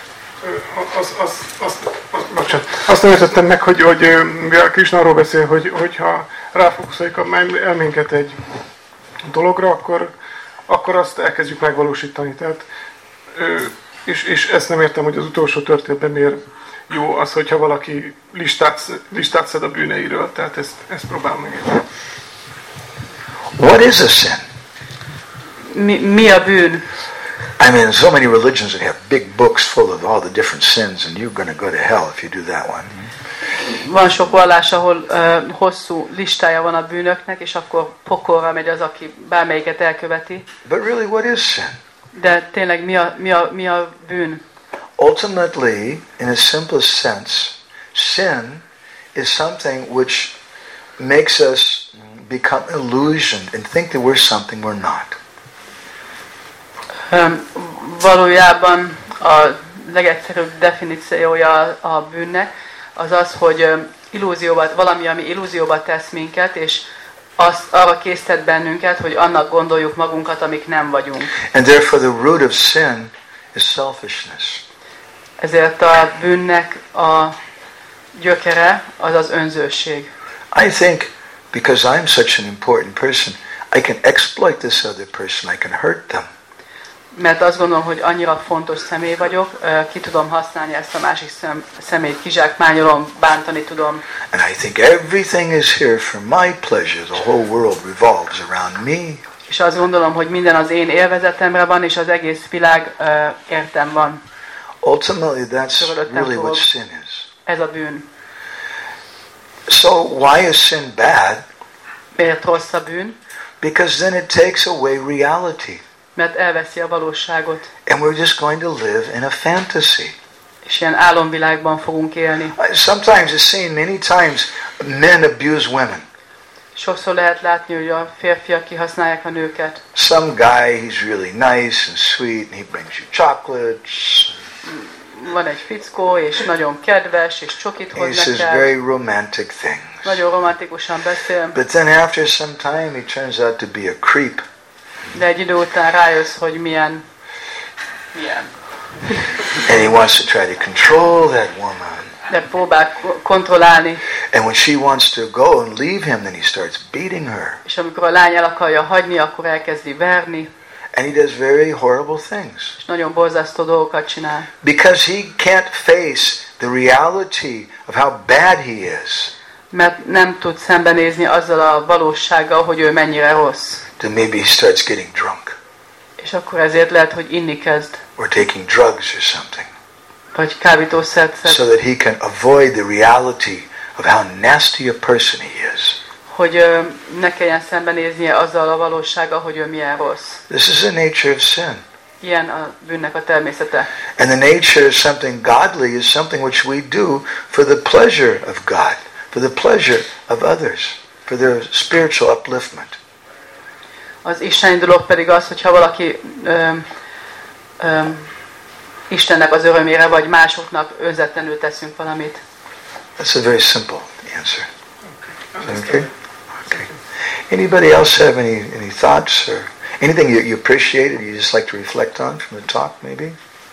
Azt nem értettem meg, hogy mivel Krishna arról beszél, hogyha ráfókuszoljuk a elménket egy dologra, akkor azt elkezdjük megvalósítani. Tehát, és ezt nem értem, hogy az utolsó történetben miért jó az, hogyha valaki listát szed a bűneiről. Tehát ezt próbál meg. What is a sin? Mi a bűn? I mean, so many religions that have big books full of all the different sins, and you're going to go to hell if you do that one. Van sok vallás, ahol hosszú listája van a bűnöknek, és akkor pokolra megy az, aki bármelyiket elköveti. But really, what is sin? De tényleg mi a bűn? Ultimately, in its simplest sense, sin is something which makes us become illusioned and think that we're something we're not. Valójában a legegyszerűbb definíciója a bűnnek az az, hogy valami, ami illúzióba tesz minket, és arra késztet bennünket, hogy annak gondoljuk magunkat, amik nem vagyunk. And therefore the root of sin is selfishness. Ezért a bűnnek a gyökere az az önzőség. I think because I'm such an important person, I can exploit this other person, I can hurt them. Mert azt gondolom, hogy annyira fontos személy vagyok, ki tudom használni ezt a másik személyt, kizsákmányolom, bántani tudom. And I think everything is here for my pleasure. The whole world revolves around me. És azt gondolom, hogy minden az én élvezetemre van, és az egész világ értem van. Ultimately, that's really what sin is. Ez a bűn. So why is sin bad? Miért rossz a bűn? Because then it takes away reality. Mert elveszi a valóságot. And we're just going to live in a fantasy. És ilyen álomvilágban fogunk élni. Sometimes it's seen many times men abuse women. Sokszor lehet látni, hogy a férfiak kihasználják a nőket. Some guy, he's really nice and sweet, and he brings you chocolates. Van egy fickó, és nagyon kedves, és csokit hoz neked. He says very romantic things. Nagyon romantikusan beszél. But then after some time, he turns out to be a creep. De egy idő után rájössz, hogy milyen. And he wants to try to control that woman. De próbál kontrollálni. And when she wants to go and leave him, then he starts beating her. És amikor a lány el akarja hagyni, akkor elkezdi verni. And he does very horrible things. És nagyon borzasztó dolgokat csinál. Because he can't face the reality of how bad he is. Mert nem tud szembenézni azzal a valósággal, hogy ő mennyire rossz. Then maybe he starts getting drunk. És akkor ezért lehet, hogy inni kezd. Or taking drugs or something. Vagy kábítószert szed. So that he can avoid the reality of how nasty a person he is. Hogy ne kelljen szembenéznie azzal a valósággal, hogy ő milyen rossz. This is the nature of sin. Ilyen a bűnnek a természete. And the nature of something godly is something which we do for the pleasure of God, for the pleasure of others, for their spiritual upliftment. Az isteni dolog pedig az, hogyha valaki Istennek az örömére, vagy másoknak önzetlenül teszünk valamit. That's a very simple answer. Okay? Okay. Anybody else have any thoughts or anything you appreciated, you just like to reflect on from the talk, maybe?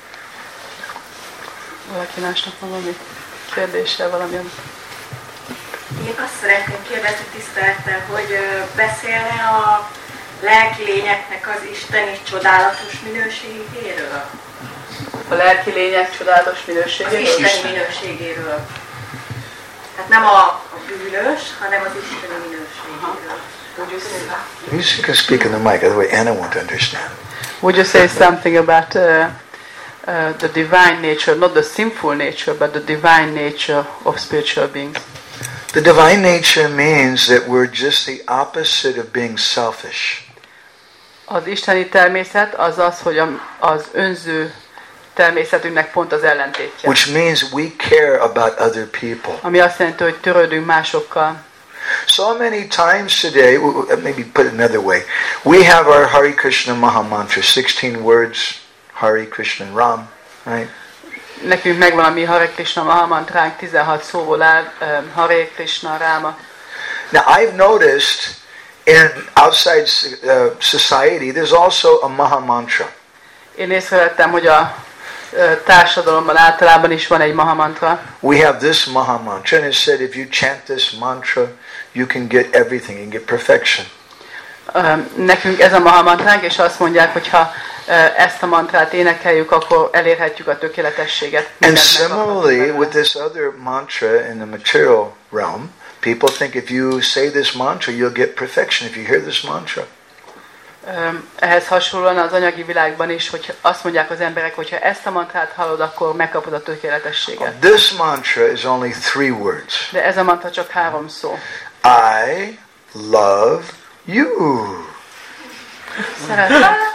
Valaki másnak van valami kérdése, valami? Én azt szeretném kérdezni tisztelettel, hogy beszélne a lelki lényeknek az isteni csodálatos minőségéről? A lelki lények csodálatos minőségéről? Az isteni minőségéről. Hát nem a bűnös, hanem az isteni minőségéről. You can speak in the mic, otherwise Anna won't understand. Would you say something about the divine nature, not the sinful nature, but the divine nature of spiritual beings? The divine nature means that we're just the opposite of being selfish. Az isteni természet az az, hogy az önző természetünknek pont az ellentétje. Which means we care about other people. Ami azt jelenti, hogy törődünk másokkal. So many times today, maybe put it another way, we have our Hare Krishna Maha Mantra, 16 words, Hare Krishna Ram, right? Nekünk megvan a mi Hare Krishna Maha Mantránk, 16 szóból áll, Hare Krishna Ráma. Now I've noticed in outside society there's also a Maha Mantra. Én észrevettem, hogy a társadalomban általában is van egy Maha Mantra. We have this Maha Mantra, and it said if you chant this mantra, you can get everything, you can get perfection. Nekünk ez a Maha Mantránk, és azt mondják, hogy ha ezt a mantrát énekeljük, akkor elérhetjük a tökéletességet. And similarly, with this other mantra in the material realm, people think if you say this mantra, you'll get perfection if you hear this mantra. Ehhez hasonlóan az anyagi világban is, hogy azt mondják az emberek, hogy ha ezt a mantrát hallod, akkor megkapod a tökéletességet. This mantra is only 3 words. De ez a mantra csak 3 szó. I love you. Szeretlek.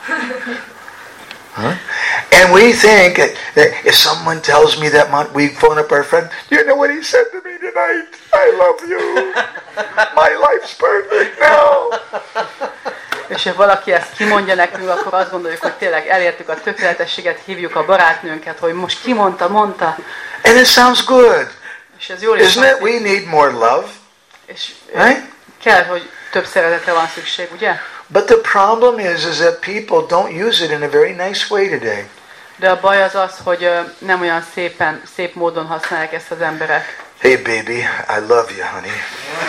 Huh? And we think that if someone tells me that mantra, we phone up our friend, you know what he said to me tonight? I love you. My life's perfect now. És ha valaki ezt kimondja nekünk, akkor azt gondoljuk, hogy tényleg elértük a tökéletességet, hívjuk a barátnőnket, hogy most mondta. And it sounds good. És ez jól is Isn't it? We need more love. És right? kell, hogy több szeretetre van szükség, ugye? But the problem is that people don't use it in a very nice way today. De a baj az, hogy nem olyan szép módon használják ezt az emberek. Hey baby, I love you, honey.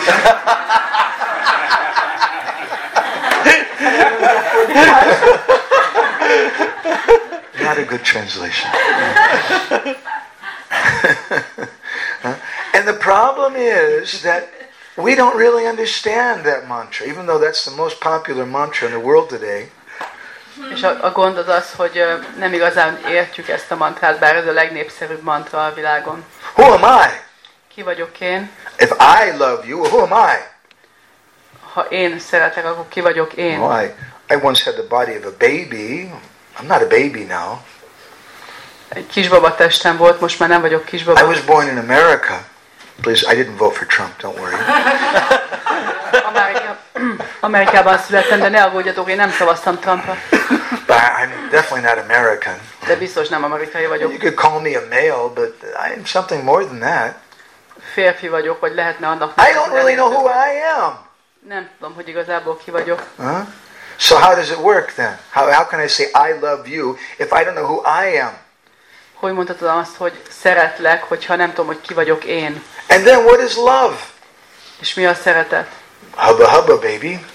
Not a good translation. And the problem is that we don't really understand that mantra, even though that's the most popular mantra in the world today. És a gond az, hogy nem igazán értjük ezt a mantrát, bár ez a legnépszerűbb mantra a világon. Who am I? Ki vagyok én? If I love you, who am I? Ha én szeretek, akkor ki vagyok én? Oh, I once had the body of a baby. I'm not a baby now. Egy kisbaba testem volt, most már nem vagyok kisbaba. I was born in America. Please, I didn't vote for Trump, don't worry. Amerikában születtem, de ne aggódjatok, én nem szavaztam Trumpra. But I'm definitely not American. De biztos nem amerikai vagyok. You could call me a male, but I'm something more than that. Férfi vagyok, vagy lehetne annak. I don't really know who I am. Nem tudom, hogy igazából ki vagyok. So how does it work then? How can I say I love you if I don't know who I am? Hogy mondhatod azt, hogy szeretlek, hogyha nem tudom, hogy ki vagyok én? And then what is love? És mi a szeretet? Hubba hubba, baby.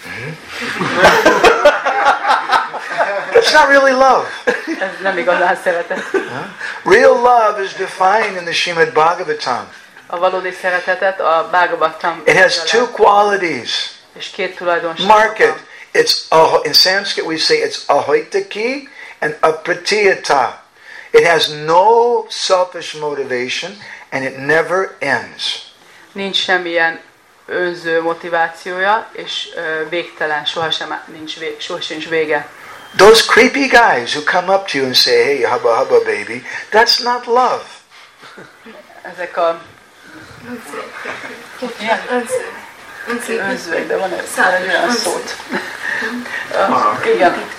It's not really love. Ez nem igazán szeretet. Real love is defined in the Srimad Bhagavatam. A valódi szeretetet a Bhagavatam. It has 2 qualities. És 2 tulajdonság. Mark it. In Sanskrit we say it's ahoitaki and apratiyata. It has no selfish motivation and it never ends. Nincs semmilyen önző motivációja, és végtelen, sohasem sincs vége. Those creepy guys who come up to you and say, hey, hubba hubba baby, that's not love. Ezek a önzőek, de van egy olyan szót. Igen.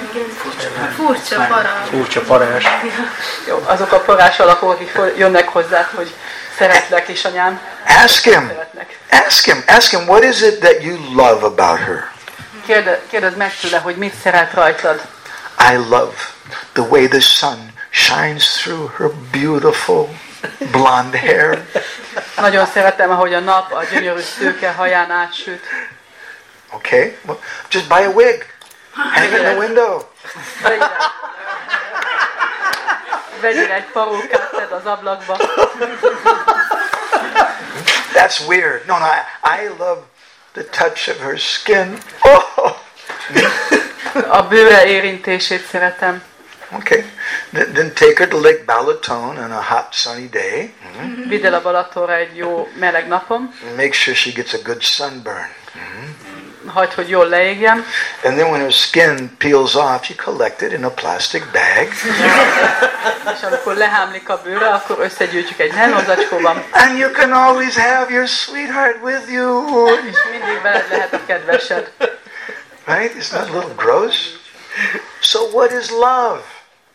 Furcsa parázs. Jó, azok a parázs alakok, akik jönnek hozzá, hogy szeretlek, kisanyám. Ask him, what is it that you love about her? Kérdezd meg tőle, hogy mit szeret rajtad. I love the way the sun shines through her beautiful blonde hair. Nagyon szeretem, ahogy a nap a gyönyörű szőke haján átsüt. Okay, well, just buy a wig. Hang it in the window. Vegyél egy parókát, tedd az ablakba. That's weird. No, I love the touch of her skin. Oh. A bőre érintését szeretem. Okay. Then take her to Lake Balaton on a hot sunny day. Vidd el a Balatonra egy jó meleg napon. Make sure she gets a good sunburn. Hagyd, hogy jól leégjen. And then when her skin peels off, you collect it in a plastic bag. És amikor lehámlik a bőre, akkor összegyűjtjük egy nylonzacskóban. And you can always have your sweetheart with you. És mindig veled lehet a kedvesed. Right? Isn't that a little gross? So what is love?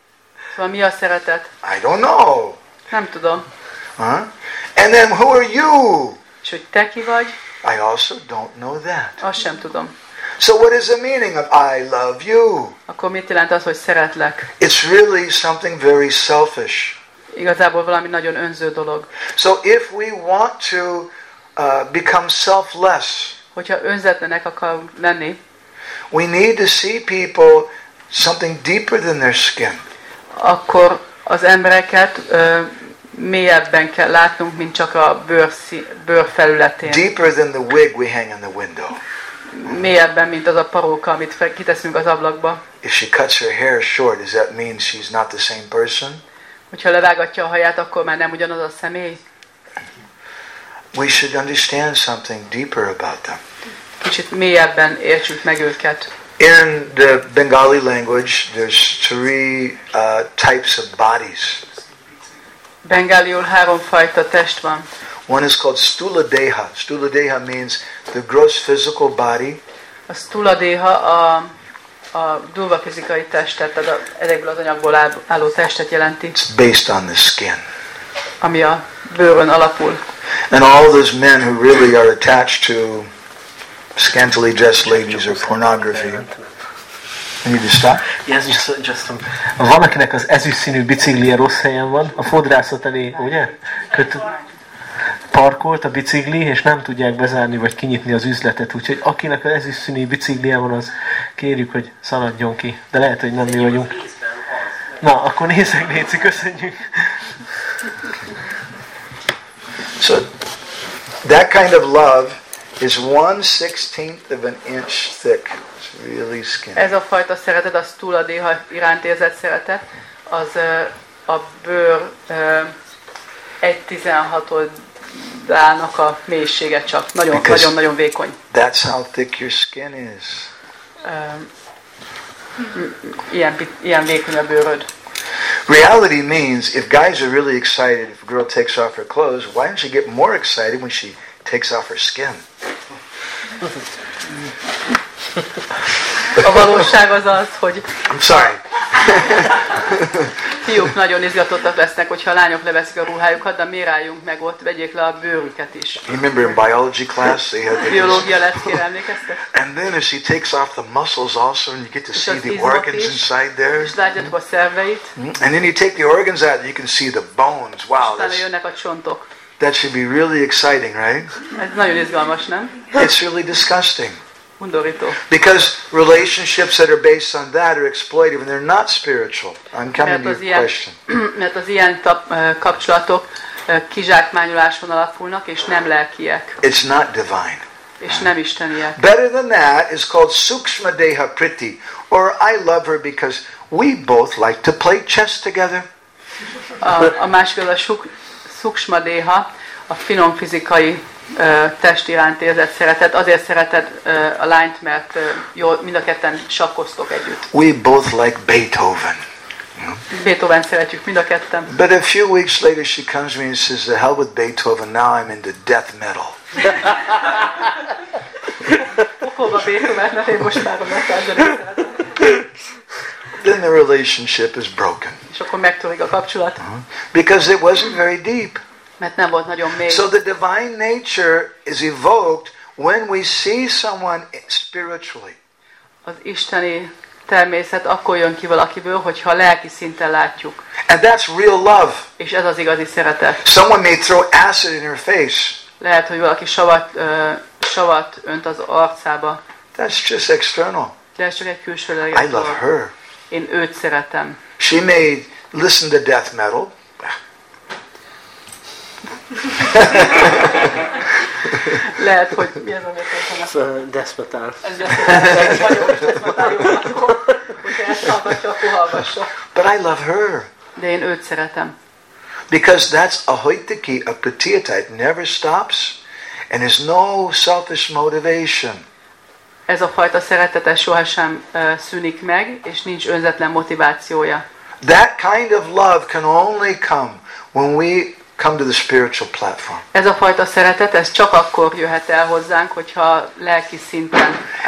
Szóval mi a szeretet? I don't know. Nem tudom. And then who are you? És hogy te ki vagy? I also don't know that. Azt sem tudom. So what is the meaning of I love you? Akkor mit jelent az, hogy szeretlek? It's really something very selfish. Igazából valami nagyon önző dolog. So if we want to become selfless, Hogyha önzetlenek akarunk lenni, we need to see people something deeper than their skin. akkor az embereket mélyebben kell látnunk, mint csak a bőr felületén. Deeper than the wig we hang in the window. Mélyebben, mint az a paróka, amit kiteszünk az ablakba. If she cuts her hair short, does that mean she's not the same person? Hogyha levágatja a haját, akkor már nem ugyanaz a személy. We should understand something deeper about them. Kicsit mélyebben értsük meg őket. In the Bengali language, there's three types of bodies. Bengáliul 3 fajta test van. One is called Stula Deha. Stula Deha means the gross physical body. A Stula Deha a durva fizikai testet, tehát ezekből az anyagból álló testet jelenti. It's based on the skin. Ami a bőrön alapul. And all those men who really are attached to scantily dressed ladies or pornography. I need to stop. Yes, just van, akinek az ezüst színű biciklije rossz helyen van, a fodrászat elé, ugye? Parkolt a bicikli, és nem tudják bezárni vagy kinyitni az üzletet, úgyhogy akinek az ezüst színű biciklije van, az kérjük, hogy szaladjon ki. De lehet, hogy nem mi vagyunk. Na, akkor nézzek, Léci, köszönjük. So that kind of love is 1/16 of an inch thick. It's really skinny. Ez a fajta szeretet, a Stula Deha iránt érzett szeretet, az a bőr 1/16-ának a mélysége csak. Nagyon vékony. That's how thick your skin is. Ilyen vékony a bőröd. Reality means if guys are really excited if a girl takes off her clothes, why don't you get more excited when she takes off her skin? A valóság az az, hogy I'm sorry. fiúk nagyon izgatottak lesznek, hogyha a lányok leveszik a ruhájukat, de miért álljunk meg ott, vegyék le a bőrüket is. You remember in biology class they had this. Biológia leckére emlékeztek? And then as she takes off the muscles also, and you get to see the organs inside there. És látjátok a szerveit. And then you take the organs out, and you can see the bones. Wow, Utána jönnek a csontok. that should be really exciting, right? Ez nagyon izgalmas, nem? It's really disgusting. Undorító. Because relationships that are based on that are exploitive, and they're not spiritual. I'm coming to your question. Mert az ilyen kapcsolatok kizsákmányoláson alapulnak, és nem lelkiek. It's not divine. És nem isteniek. Better than that is called Sukshma Deha Priti, or I love her because we both like to play chess together. A másik az a Sukshma Deha, a finom fizikai test iránt érzett szeretet. Azért szereted a lányt, mert mind a ketten sakkoztok együtt. We both like Beethoven. Beethoven szeretjük mind a ketten. But a few weeks later she comes to me and says, the hell with Beethoven, now I'm into death metal. Pokolba Beethoven, mert én most már a metalzenét szeretem. Then the relationship is broken. És akkor megtörik a kapcsolat. Because it wasn't very deep. Mert nem volt nagyon mély. So the divine nature is evoked when we see someone spiritually. Az isteni természet akkor jön ki valakiből, hogyha lelki szinten látjuk. And that's real love. És ez az igazi szeretet. Someone may throw acid in her face. Lehet, hogy valaki savat önt az arcába. That's just external. De ez csak egy külső I dolog. love her. Én őt szeretem. She may listen to death metal. Lehet, hogy mi az, amit Ez death metal. ez vagyok, hogyha ezt hallgatja, akkor hallgassa. But I love her. De én őt szeretem. Because that's a hoitiki, a pratyata. It never stops. And there's no selfish motivation. Ez a fajta szeretete sohasem szűnik meg, és nincs önzetlen motivációja. That kind of love can only come when we come to the spiritual platform. Ez a fajta szeretet, ez csak akkor jöhet el hozzánk, hogyha lelki szinten And so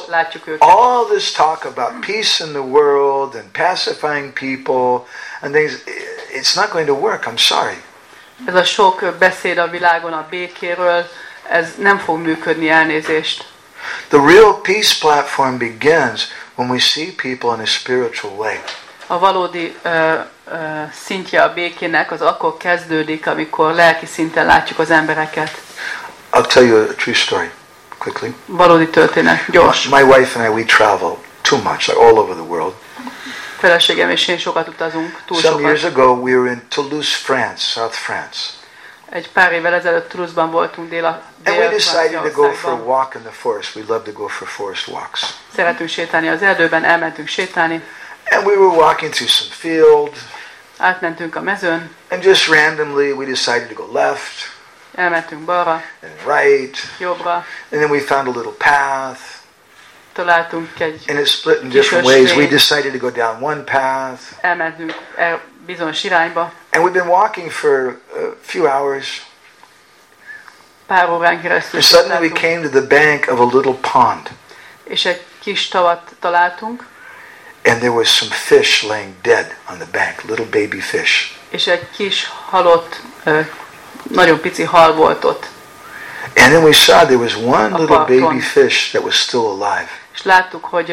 látjuk őket. all this talk about peace in the world and pacifying people and things, it's not going to work. I'm sorry. Ez a sok beszéd a világon a békéről, ez nem fog működni, elnézést. The real peace platform begins when we see people in a spiritual way. A valódi szintje a békének az akkor kezdődik, amikor lelki szinten látjuk az embereket. I'll tell you a true story quickly. Valódi történet, gyors. My wife and I, we travel too much, like all over the world. Feleségem és én sokat utazunk, túl Some years sokat. ago, we were in Toulouse, France, South France. Egy pár évvel ezelőtt Toulouse-ban voltunk, And we decided to go for a Dél-Franciaországban. walk in the forest. We love to go for forest walks. Szeretünk sétálni az erdőben, elmentünk sétálni, And we were walking through some field, átmentünk a mezőn, and just randomly we decided to go left elmentünk balra, and right, jobbra, and then we found a little path, találtunk egy, and it split in different ways. We decided to go down one path, elmentünk bizonyos irányba, and we've been walking for a few hours, pár órán keresztül and suddenly we sétáltunk, came to the bank of a little pond, és egy kis tavat találtunk, and there was some fish laying dead on the bank, little baby fish. és egy kis halott, nagyon pici hal volt ott. And then we saw there was one A little parton. baby fish that was still alive. És láttuk, hogy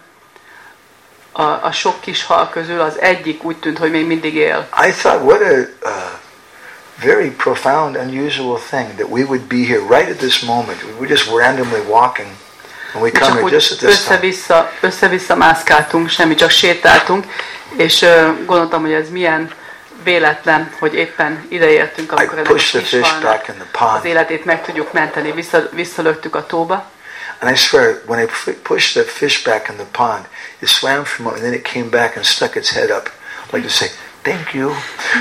a sok kis hal közül az egyik úgy tűnt, hogy még mindig él. I thought, what a very profound, unusual thing that we would be here right at this moment. We were just randomly walking, and we És come csak here just at úgy this time. össze-vissza mászkáltunk, semmi, csak sétáltunk, és gondoltam, hogy ez milyen véletlen, hogy éppen ideértünk, I amikor ennek a pushed the kis fish halnak back in the az pond, életét meg tudjuk menteni. Visszalöktük a tóba, and I swear, when I pushed that fish back in the pond, it swam for a moment, and then it came back and stuck its head up, like to say, "Thank you."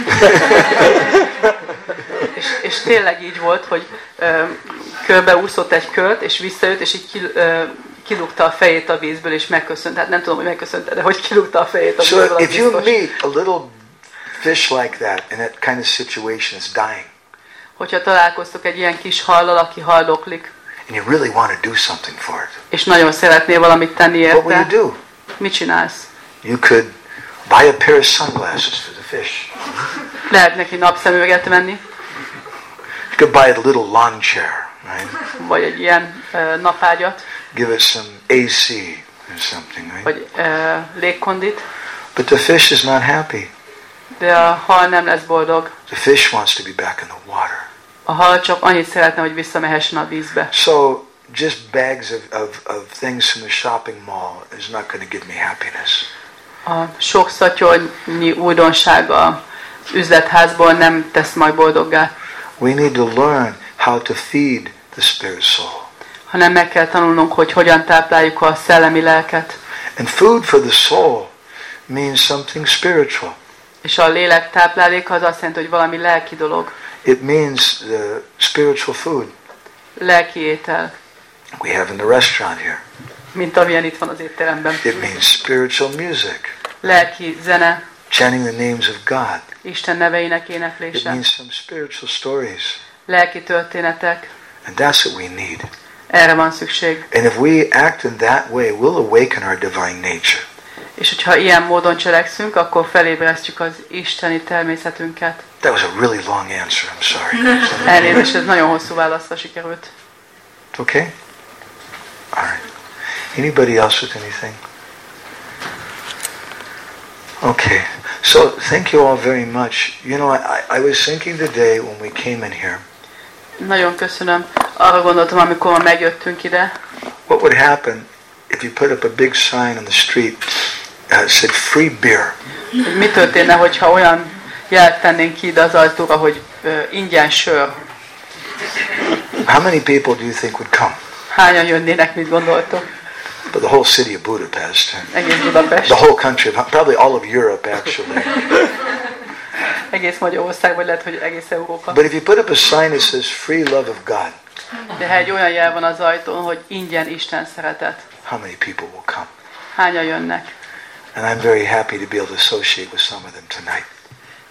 és tényleg így volt, hogy körbeúszott egy kört, és visszajött, és így kilugta a fejét a vízből, és megköszönt. Hát nem tudom, hogy megköszönte, de hogy kilugta a fejét a vízből, So az if you biztos. meet a little fish like that in that kind of situation, it's dying, Hogyha találkoztok egy ilyen kis hallal, aki haldoklik, and you really want to do something for it, és nagyon szeretnél valamit tenni what will érte, you do? mit csinálsz? You could buy a pair of sunglasses for the fish. Lehet neki napszemüveget venni, You could buy it a little lawn chair, right? vagy egy ilyen napágyat, Give it some AC or something, right? vagy légkondit, But the fish is not happy. de a hal nem lesz boldog. The fish wants to be back in the water. A hal csak annyit szeretne, hogy visszamehessen a vízbe. So just bags of things from the shopping mall is not going to give me happiness. A sok szatyornyi újdonság az üzletházból nem tesz majd boldoggá, We need to learn how to feed the spirit soul. hanem meg kell tanulnunk, hogy hogyan tápláljuk a szellemi lelket. And food for the soul means something spiritual. És a lélek tápláléka az azt jelenti, hogy valami lelki dolog, It means the spiritual food lelki étel, we have in the restaurant here. mint amilyen itt van az étteremben. It means spiritual music, Lelki zene, chanting the names of God. Isten neveinek It éneklése, means some spiritual stories. lelki történetek, And that's what we need. erre van szükség. And if we act in that way, we'll awaken our divine nature. És hogyha ilyen módon cselekszünk, akkor felébresztjük az isteni természetünket. That was a really long answer. I'm sorry. Elnézést, ez nagyon hosszú válaszra sikerült. Okay? All right. Anybody else with anything? Okay. So thank you all very much. You know, I was thinking today when we came in here, Nagyon köszönöm. Arra gondoltam, amikor ma megjöttünk ide, what would happen if you put up a big sign on the street that said free beer? hogy mi történne, hogyha olyan jelet tennénk ki ide az ajtóra, hogy ingyen sör. How many people do you think would come? Hányan jönnének, mit gondoltok? But the whole city of Budapest, and Egész Budapest, the whole country, probably all of Europe actually. egész Magyarország, vagy lehet, hogy egész Európa. But if you put up a sign that says free love of God, De ha egy olyan jel van az ajtón, hogy ingyen Isten szeretet, how many people will come? hányan jönnek? And I'm very happy to be able to associate with some of them tonight.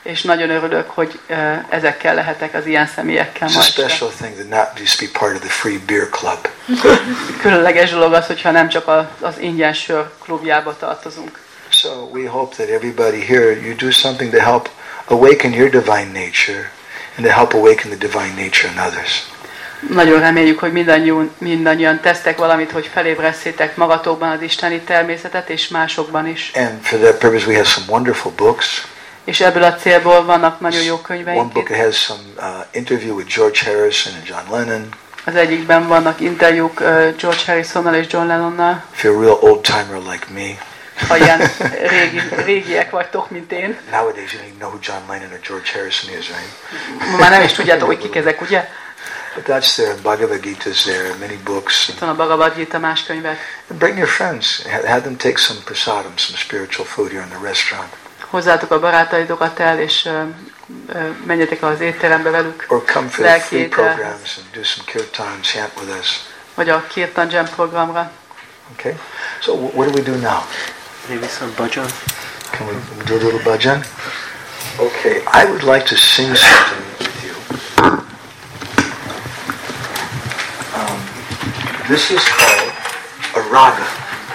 És nagyon örülök, hogy ezekkel lehetek, az ilyen személyekkel It's a ma este. special thing to not just be part of the free beer club. Különleges dolog az, hogyha nem csak az ingyen sör klubjába tartozunk. So we hope that everybody here, you do something to help awaken your divine nature and to help awaken the divine nature in others. Nagyon reméljük, hogy mindannyian tesztek valamit, hogy felébresztétek magatokban az isteni természetet, és másokban is. And for that purpose we have some wonderful books. És ebből a célból vannak nagyon jó One könyveink. book has some interview with George Harrison and John Lennon. Az egyikben vannak interjúk George Harrisonnal és John Lennonnal. If you're a real old timer like me, Ha ilyen régiek vagytok, mint én. nowadays you don't even know who John Lennon or George Harrison is, right? Ma már nem is tudjátok, hogy kik ezek, ugye? But that's there. Bhagavad Gita's there. Many books. Itt van a Bhagavad Gita, más könyvek. And bring your friends. Have them take some prasadam, some spiritual food here in the restaurant. Hozzátok a barátaitokat el, és menjetek az étterembe velük. Or come for the free programs and do some kirtan, chant with us. Vagy a Kirtan Jam programra. Okay? So what do we do now? Maybe some bhajan. Can we do a little bhajan? Okay. I would like to sing something with you. This is called a raga.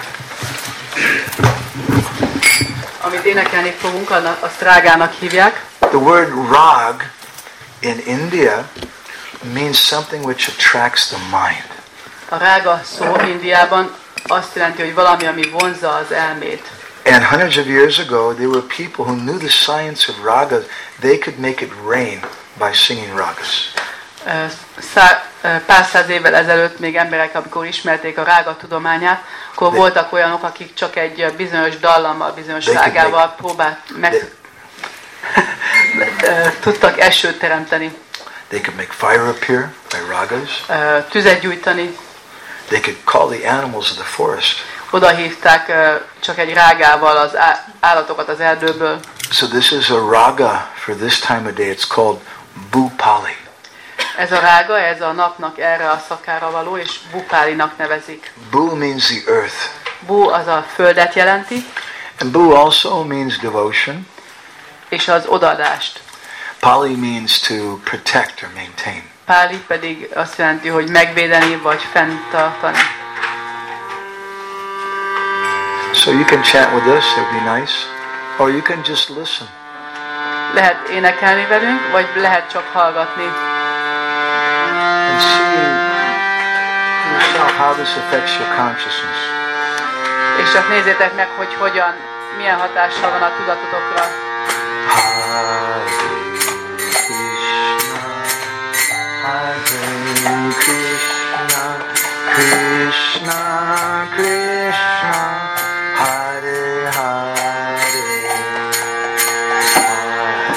Amit énekelni fogunk, azt rágának hívják. The word rag in India means something which attracts the mind. A rága szó Indiában azt jelenti, hogy valami, ami vonzza az elmét. And hundreds of years ago, there were people who knew the science of ragas. They could make it rain by singing ragas. Pár száz évvel ezelőtt még emberek, amikor ismerték a rága tudományát, akkor voltak olyanok, akik csak egy bizonyos dallammal, bizonyos rágával tudtak esőt teremteni. They could make fire appear by ragas. Tüzet gyújtani. They could call the animals of the forest. Oda hívták csak egy rágával az állatokat az erdőből. So this is a raga for this time of day. It's called Bhupali. Ez a rága, ez a napnak erre a szakára való, és Bhupálinak nevezik. Bu means the earth. Bu az a földet jelenti. And Bu also means devotion. És az odaadást. Pali means to protect or maintain. Páli pedig azt jelenti, hogy megvédeni vagy fenntartani. So you can chant with us, it would be nice. Or you can just listen. Lehet énekelni velünk, vagy lehet csak hallgatni. And see yourself how this affects your consciousness. És csak nézzétek meg, hogy hogyan, milyen hatással van a tudatotokra. Hare Krishna, Krishna Krishna, Hare Hare, Hare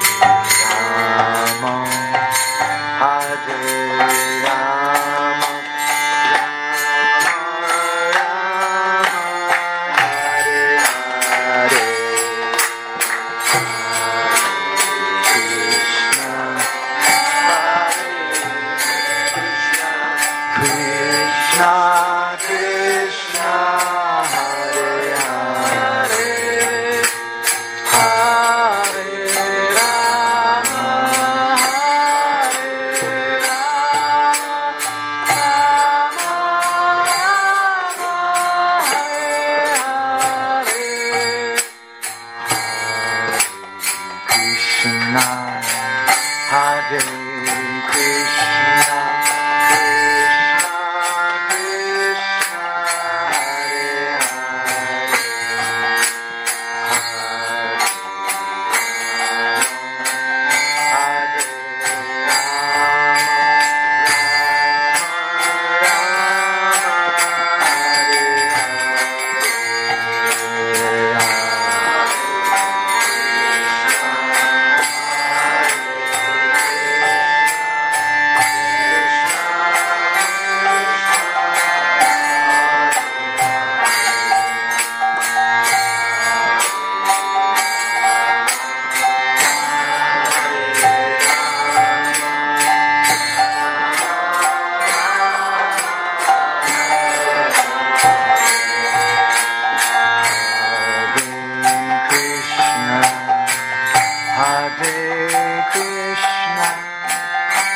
Rama, Hare Rama, Rama Rama, Hare Hare. Krishna, Krishna, Hare Hare, Hare Rama, Hare Rama, Rama Rama, Hare Hare. Krishna, Hare Krishna, Krishna Krishna, Hare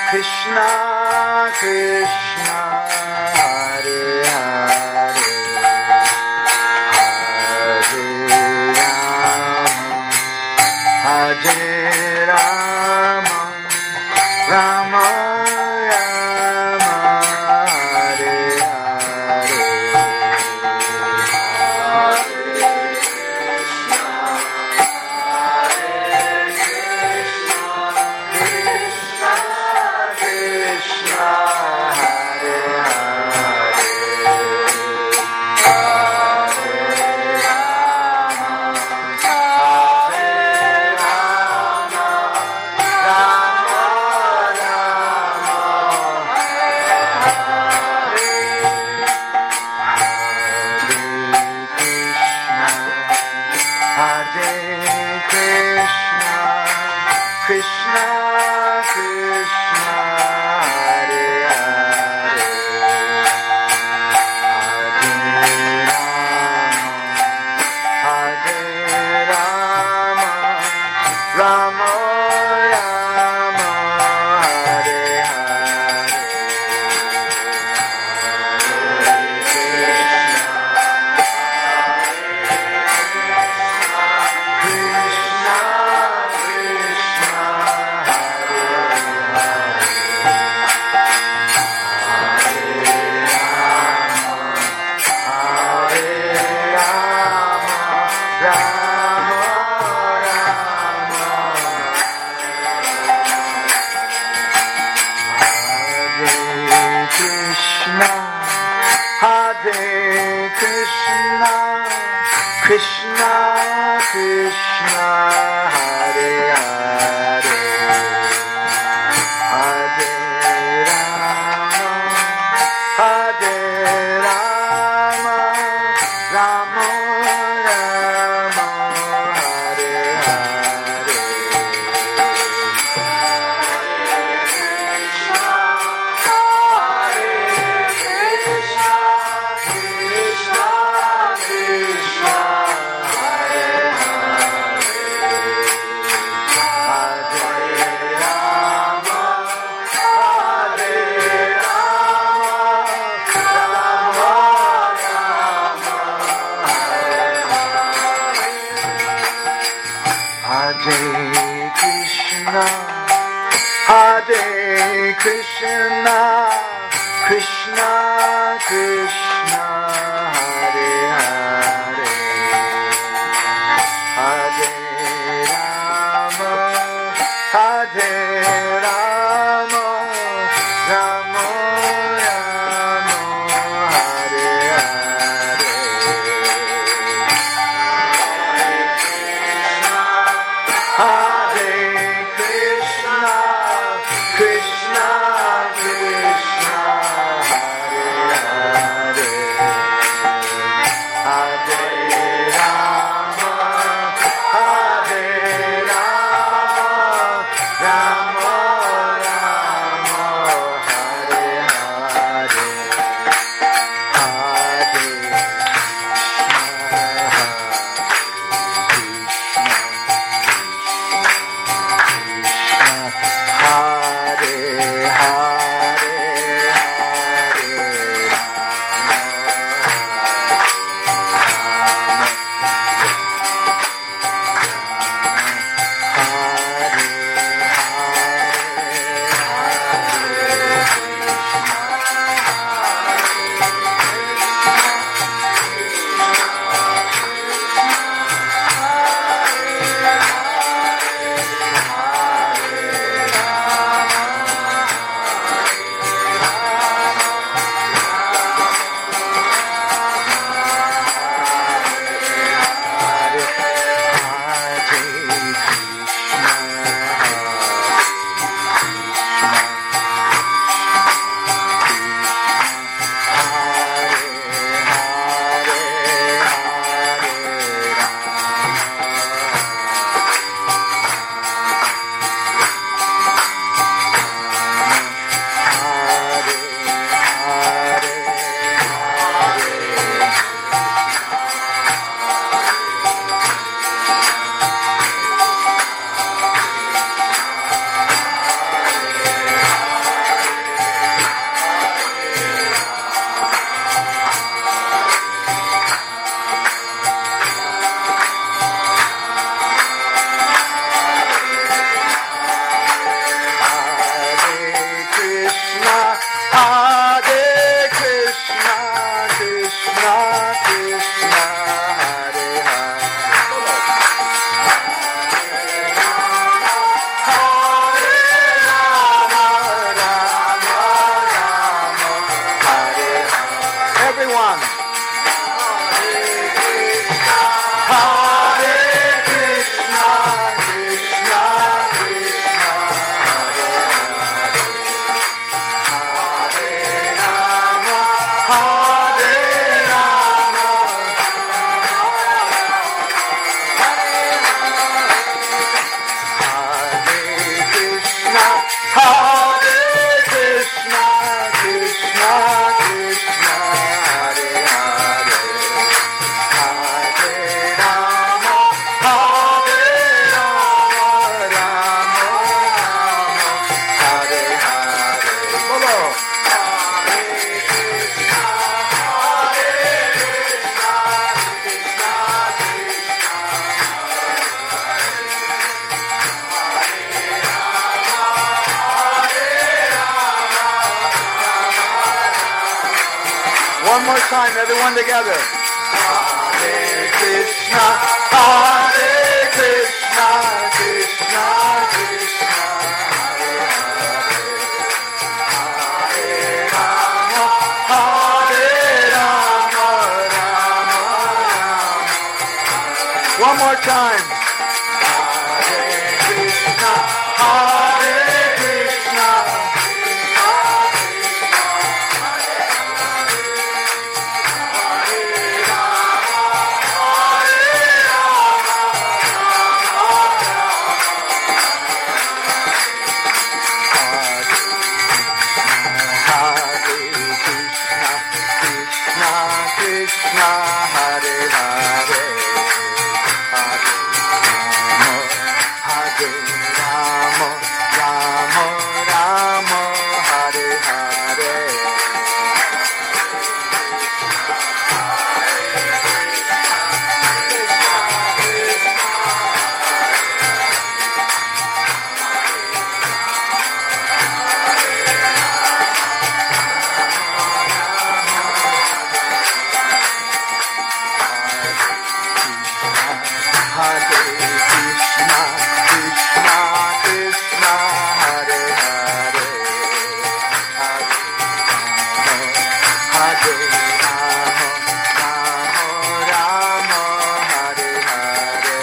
Krishna Krishna Hare Hare Hare Rama Rama Rama Hare Hare Krishna Hare Krishna Krishna Hare Hare Hare Rama Rama Rama Hare Hare Krishna Krishna Hare Krishna Krishna Krishna Hare Hare Hare Rama Rama Rama Hare Hare Hare Krishna Hare Krishna Krishna Krishna Hare Hare Hare Rama Rama Rama Hare Hare Hare Krishna Krishna Krishna Hare Hare on. Hare Krishna, Krishna Krishna, Hare Rama, Hare Rama, Hare Krishna, Hare Krishna, Krishna Krishna, Hare Hare, Hare Rama, Hare Rama, Rama Rama, Hare Hare. Bolo. One more time, everyone together. Hare Krishna, Hare Krishna, Krishna Krishna, Hare Hare, Hare Rama, Hare Rama, Rama Rama. One more time. Hare Krishna, Hare Krishna. Krishna, Hare Hare, Hare Rama, Rama Rama, Hare Hare. Hare Krishna, Krishna Krishna, Hare Hare, Hare Rama, Rama Rama, Hare Hare.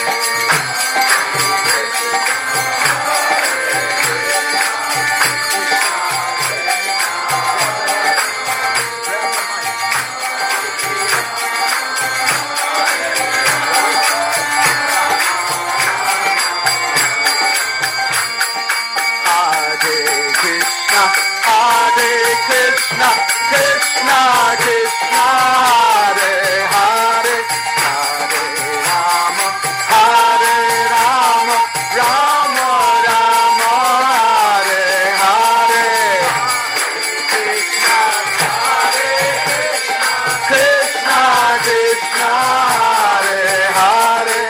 Hare Krishna, Hare Krishna, Krishna Krishna, Hare Hare, Hare Rama, Hare Rama, Rama Rama, Hare Hare. Krishna, Hare Krishna, Krishna Hare Hare,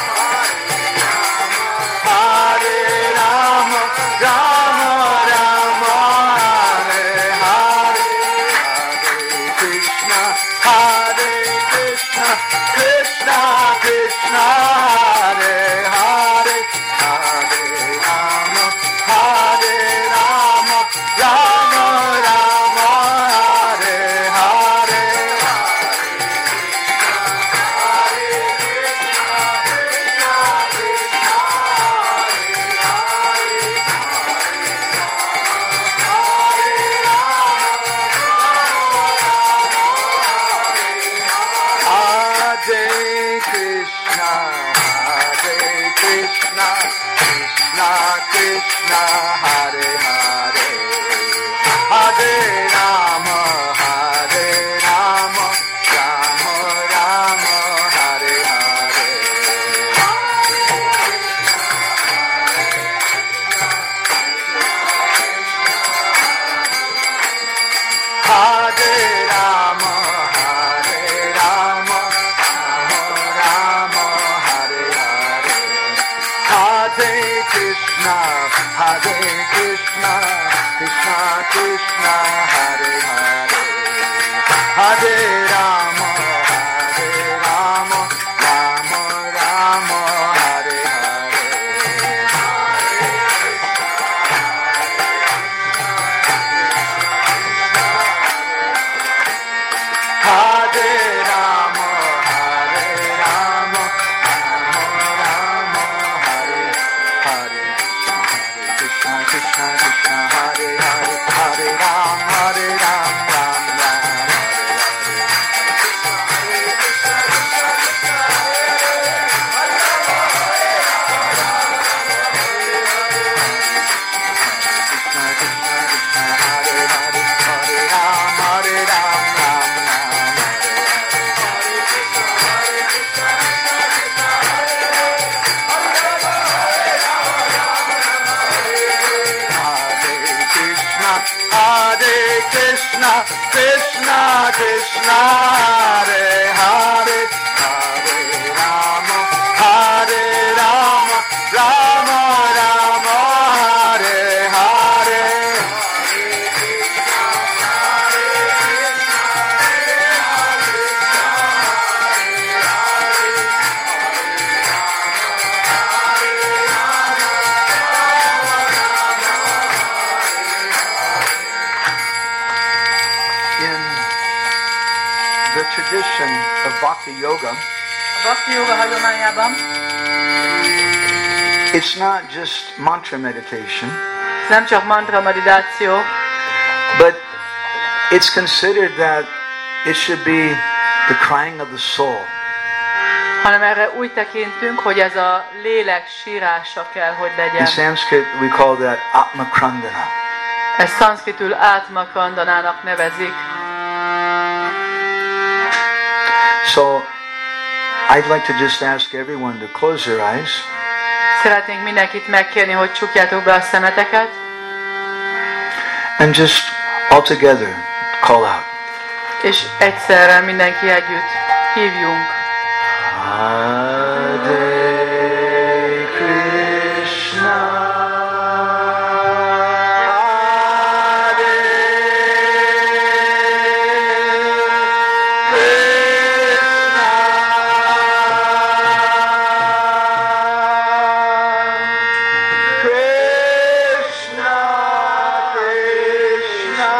Hare Rama, Rama Rama, Hare Hare, Hare Krishna, Hare Krishna, Krishna Krishna, Hare Hare, Hare Rama, Hare Rama, Rama Rama, Hare Hare. Hare Krishna, Hare Krishna, Krishna Krishna, Hare Hare, Hare Rama, Hare Rama, Rama Rama, Hare Hare. Hare Rama, Hare Rama, Rama Rama, Hare Hare. Hare Krishna, Hare Krishna, Krishna Krishna, Hare Hare. Hare Rama, Hare Rama, Rama Rama, Hare Hare. Hare Krishna, Krishna Krishna, Hare Hare, Hare Rama, Hare Rama, Rama Rama, Hare Hare. In the tradition of Bhakti Yoga, A Bhakti Yoga hagyományában it's not just mantra meditation, ez nem csak mantra meditáció, but it's considered that it should be the crying of the soul. hanem erre úgy tekintünk, hogy ez a lélek sírása kell, hogy In legyen. Sanskrit, we call that Atma Krandana. Ezt szanszkritül átmakrandanának nevezik. So, I'd like to just ask everyone to close their eyes Szeretnénk mindenkit megkérni, hogy csukjátok be a szemeteket, and just all together call out. és egyszerre mindenki együtt hívjunk. Hare Krishna, Hare Krishna, Krishna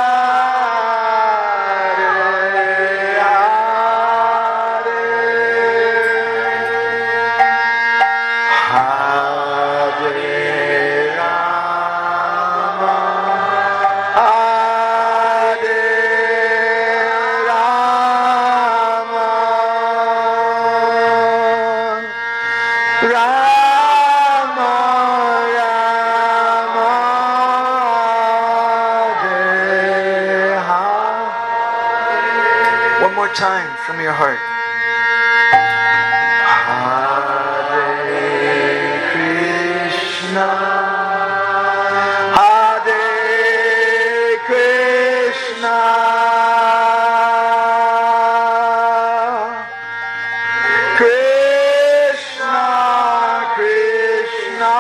One more time from your heart. Hare Krishna, Hare Krishna, Krishna Krishna,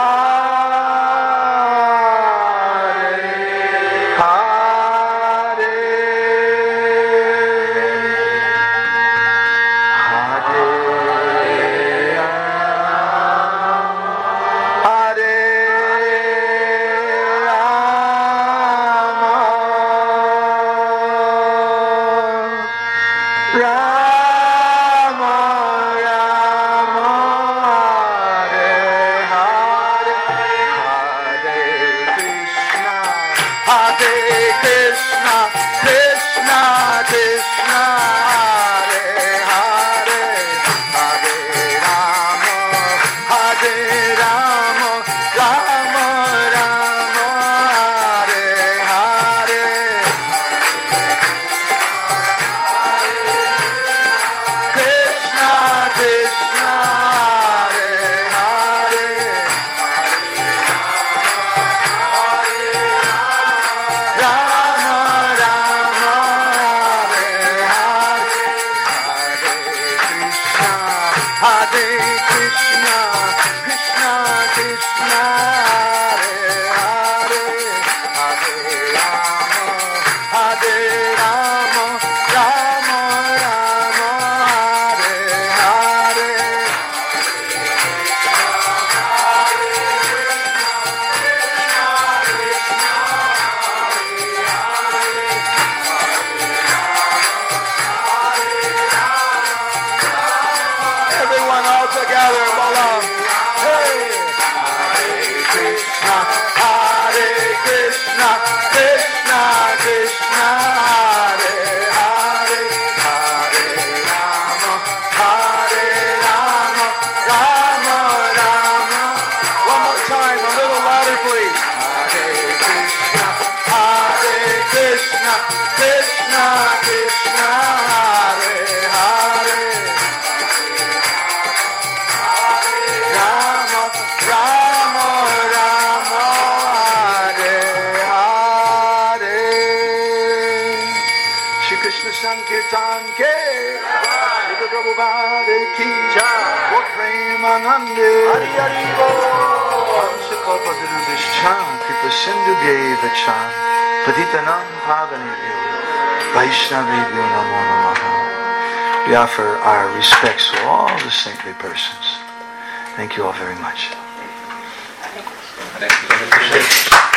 Hare Sankirtan ke Shri Prabhupada ki Jai Premanande Hari Hari Bol Kalpadrubhishcha Kripa Sindhu Devacha Patitanam Pavanebhyo Vaishnavebhyo Namo Namaha. We offer our respects to all the saintly persons. Thank you all very much.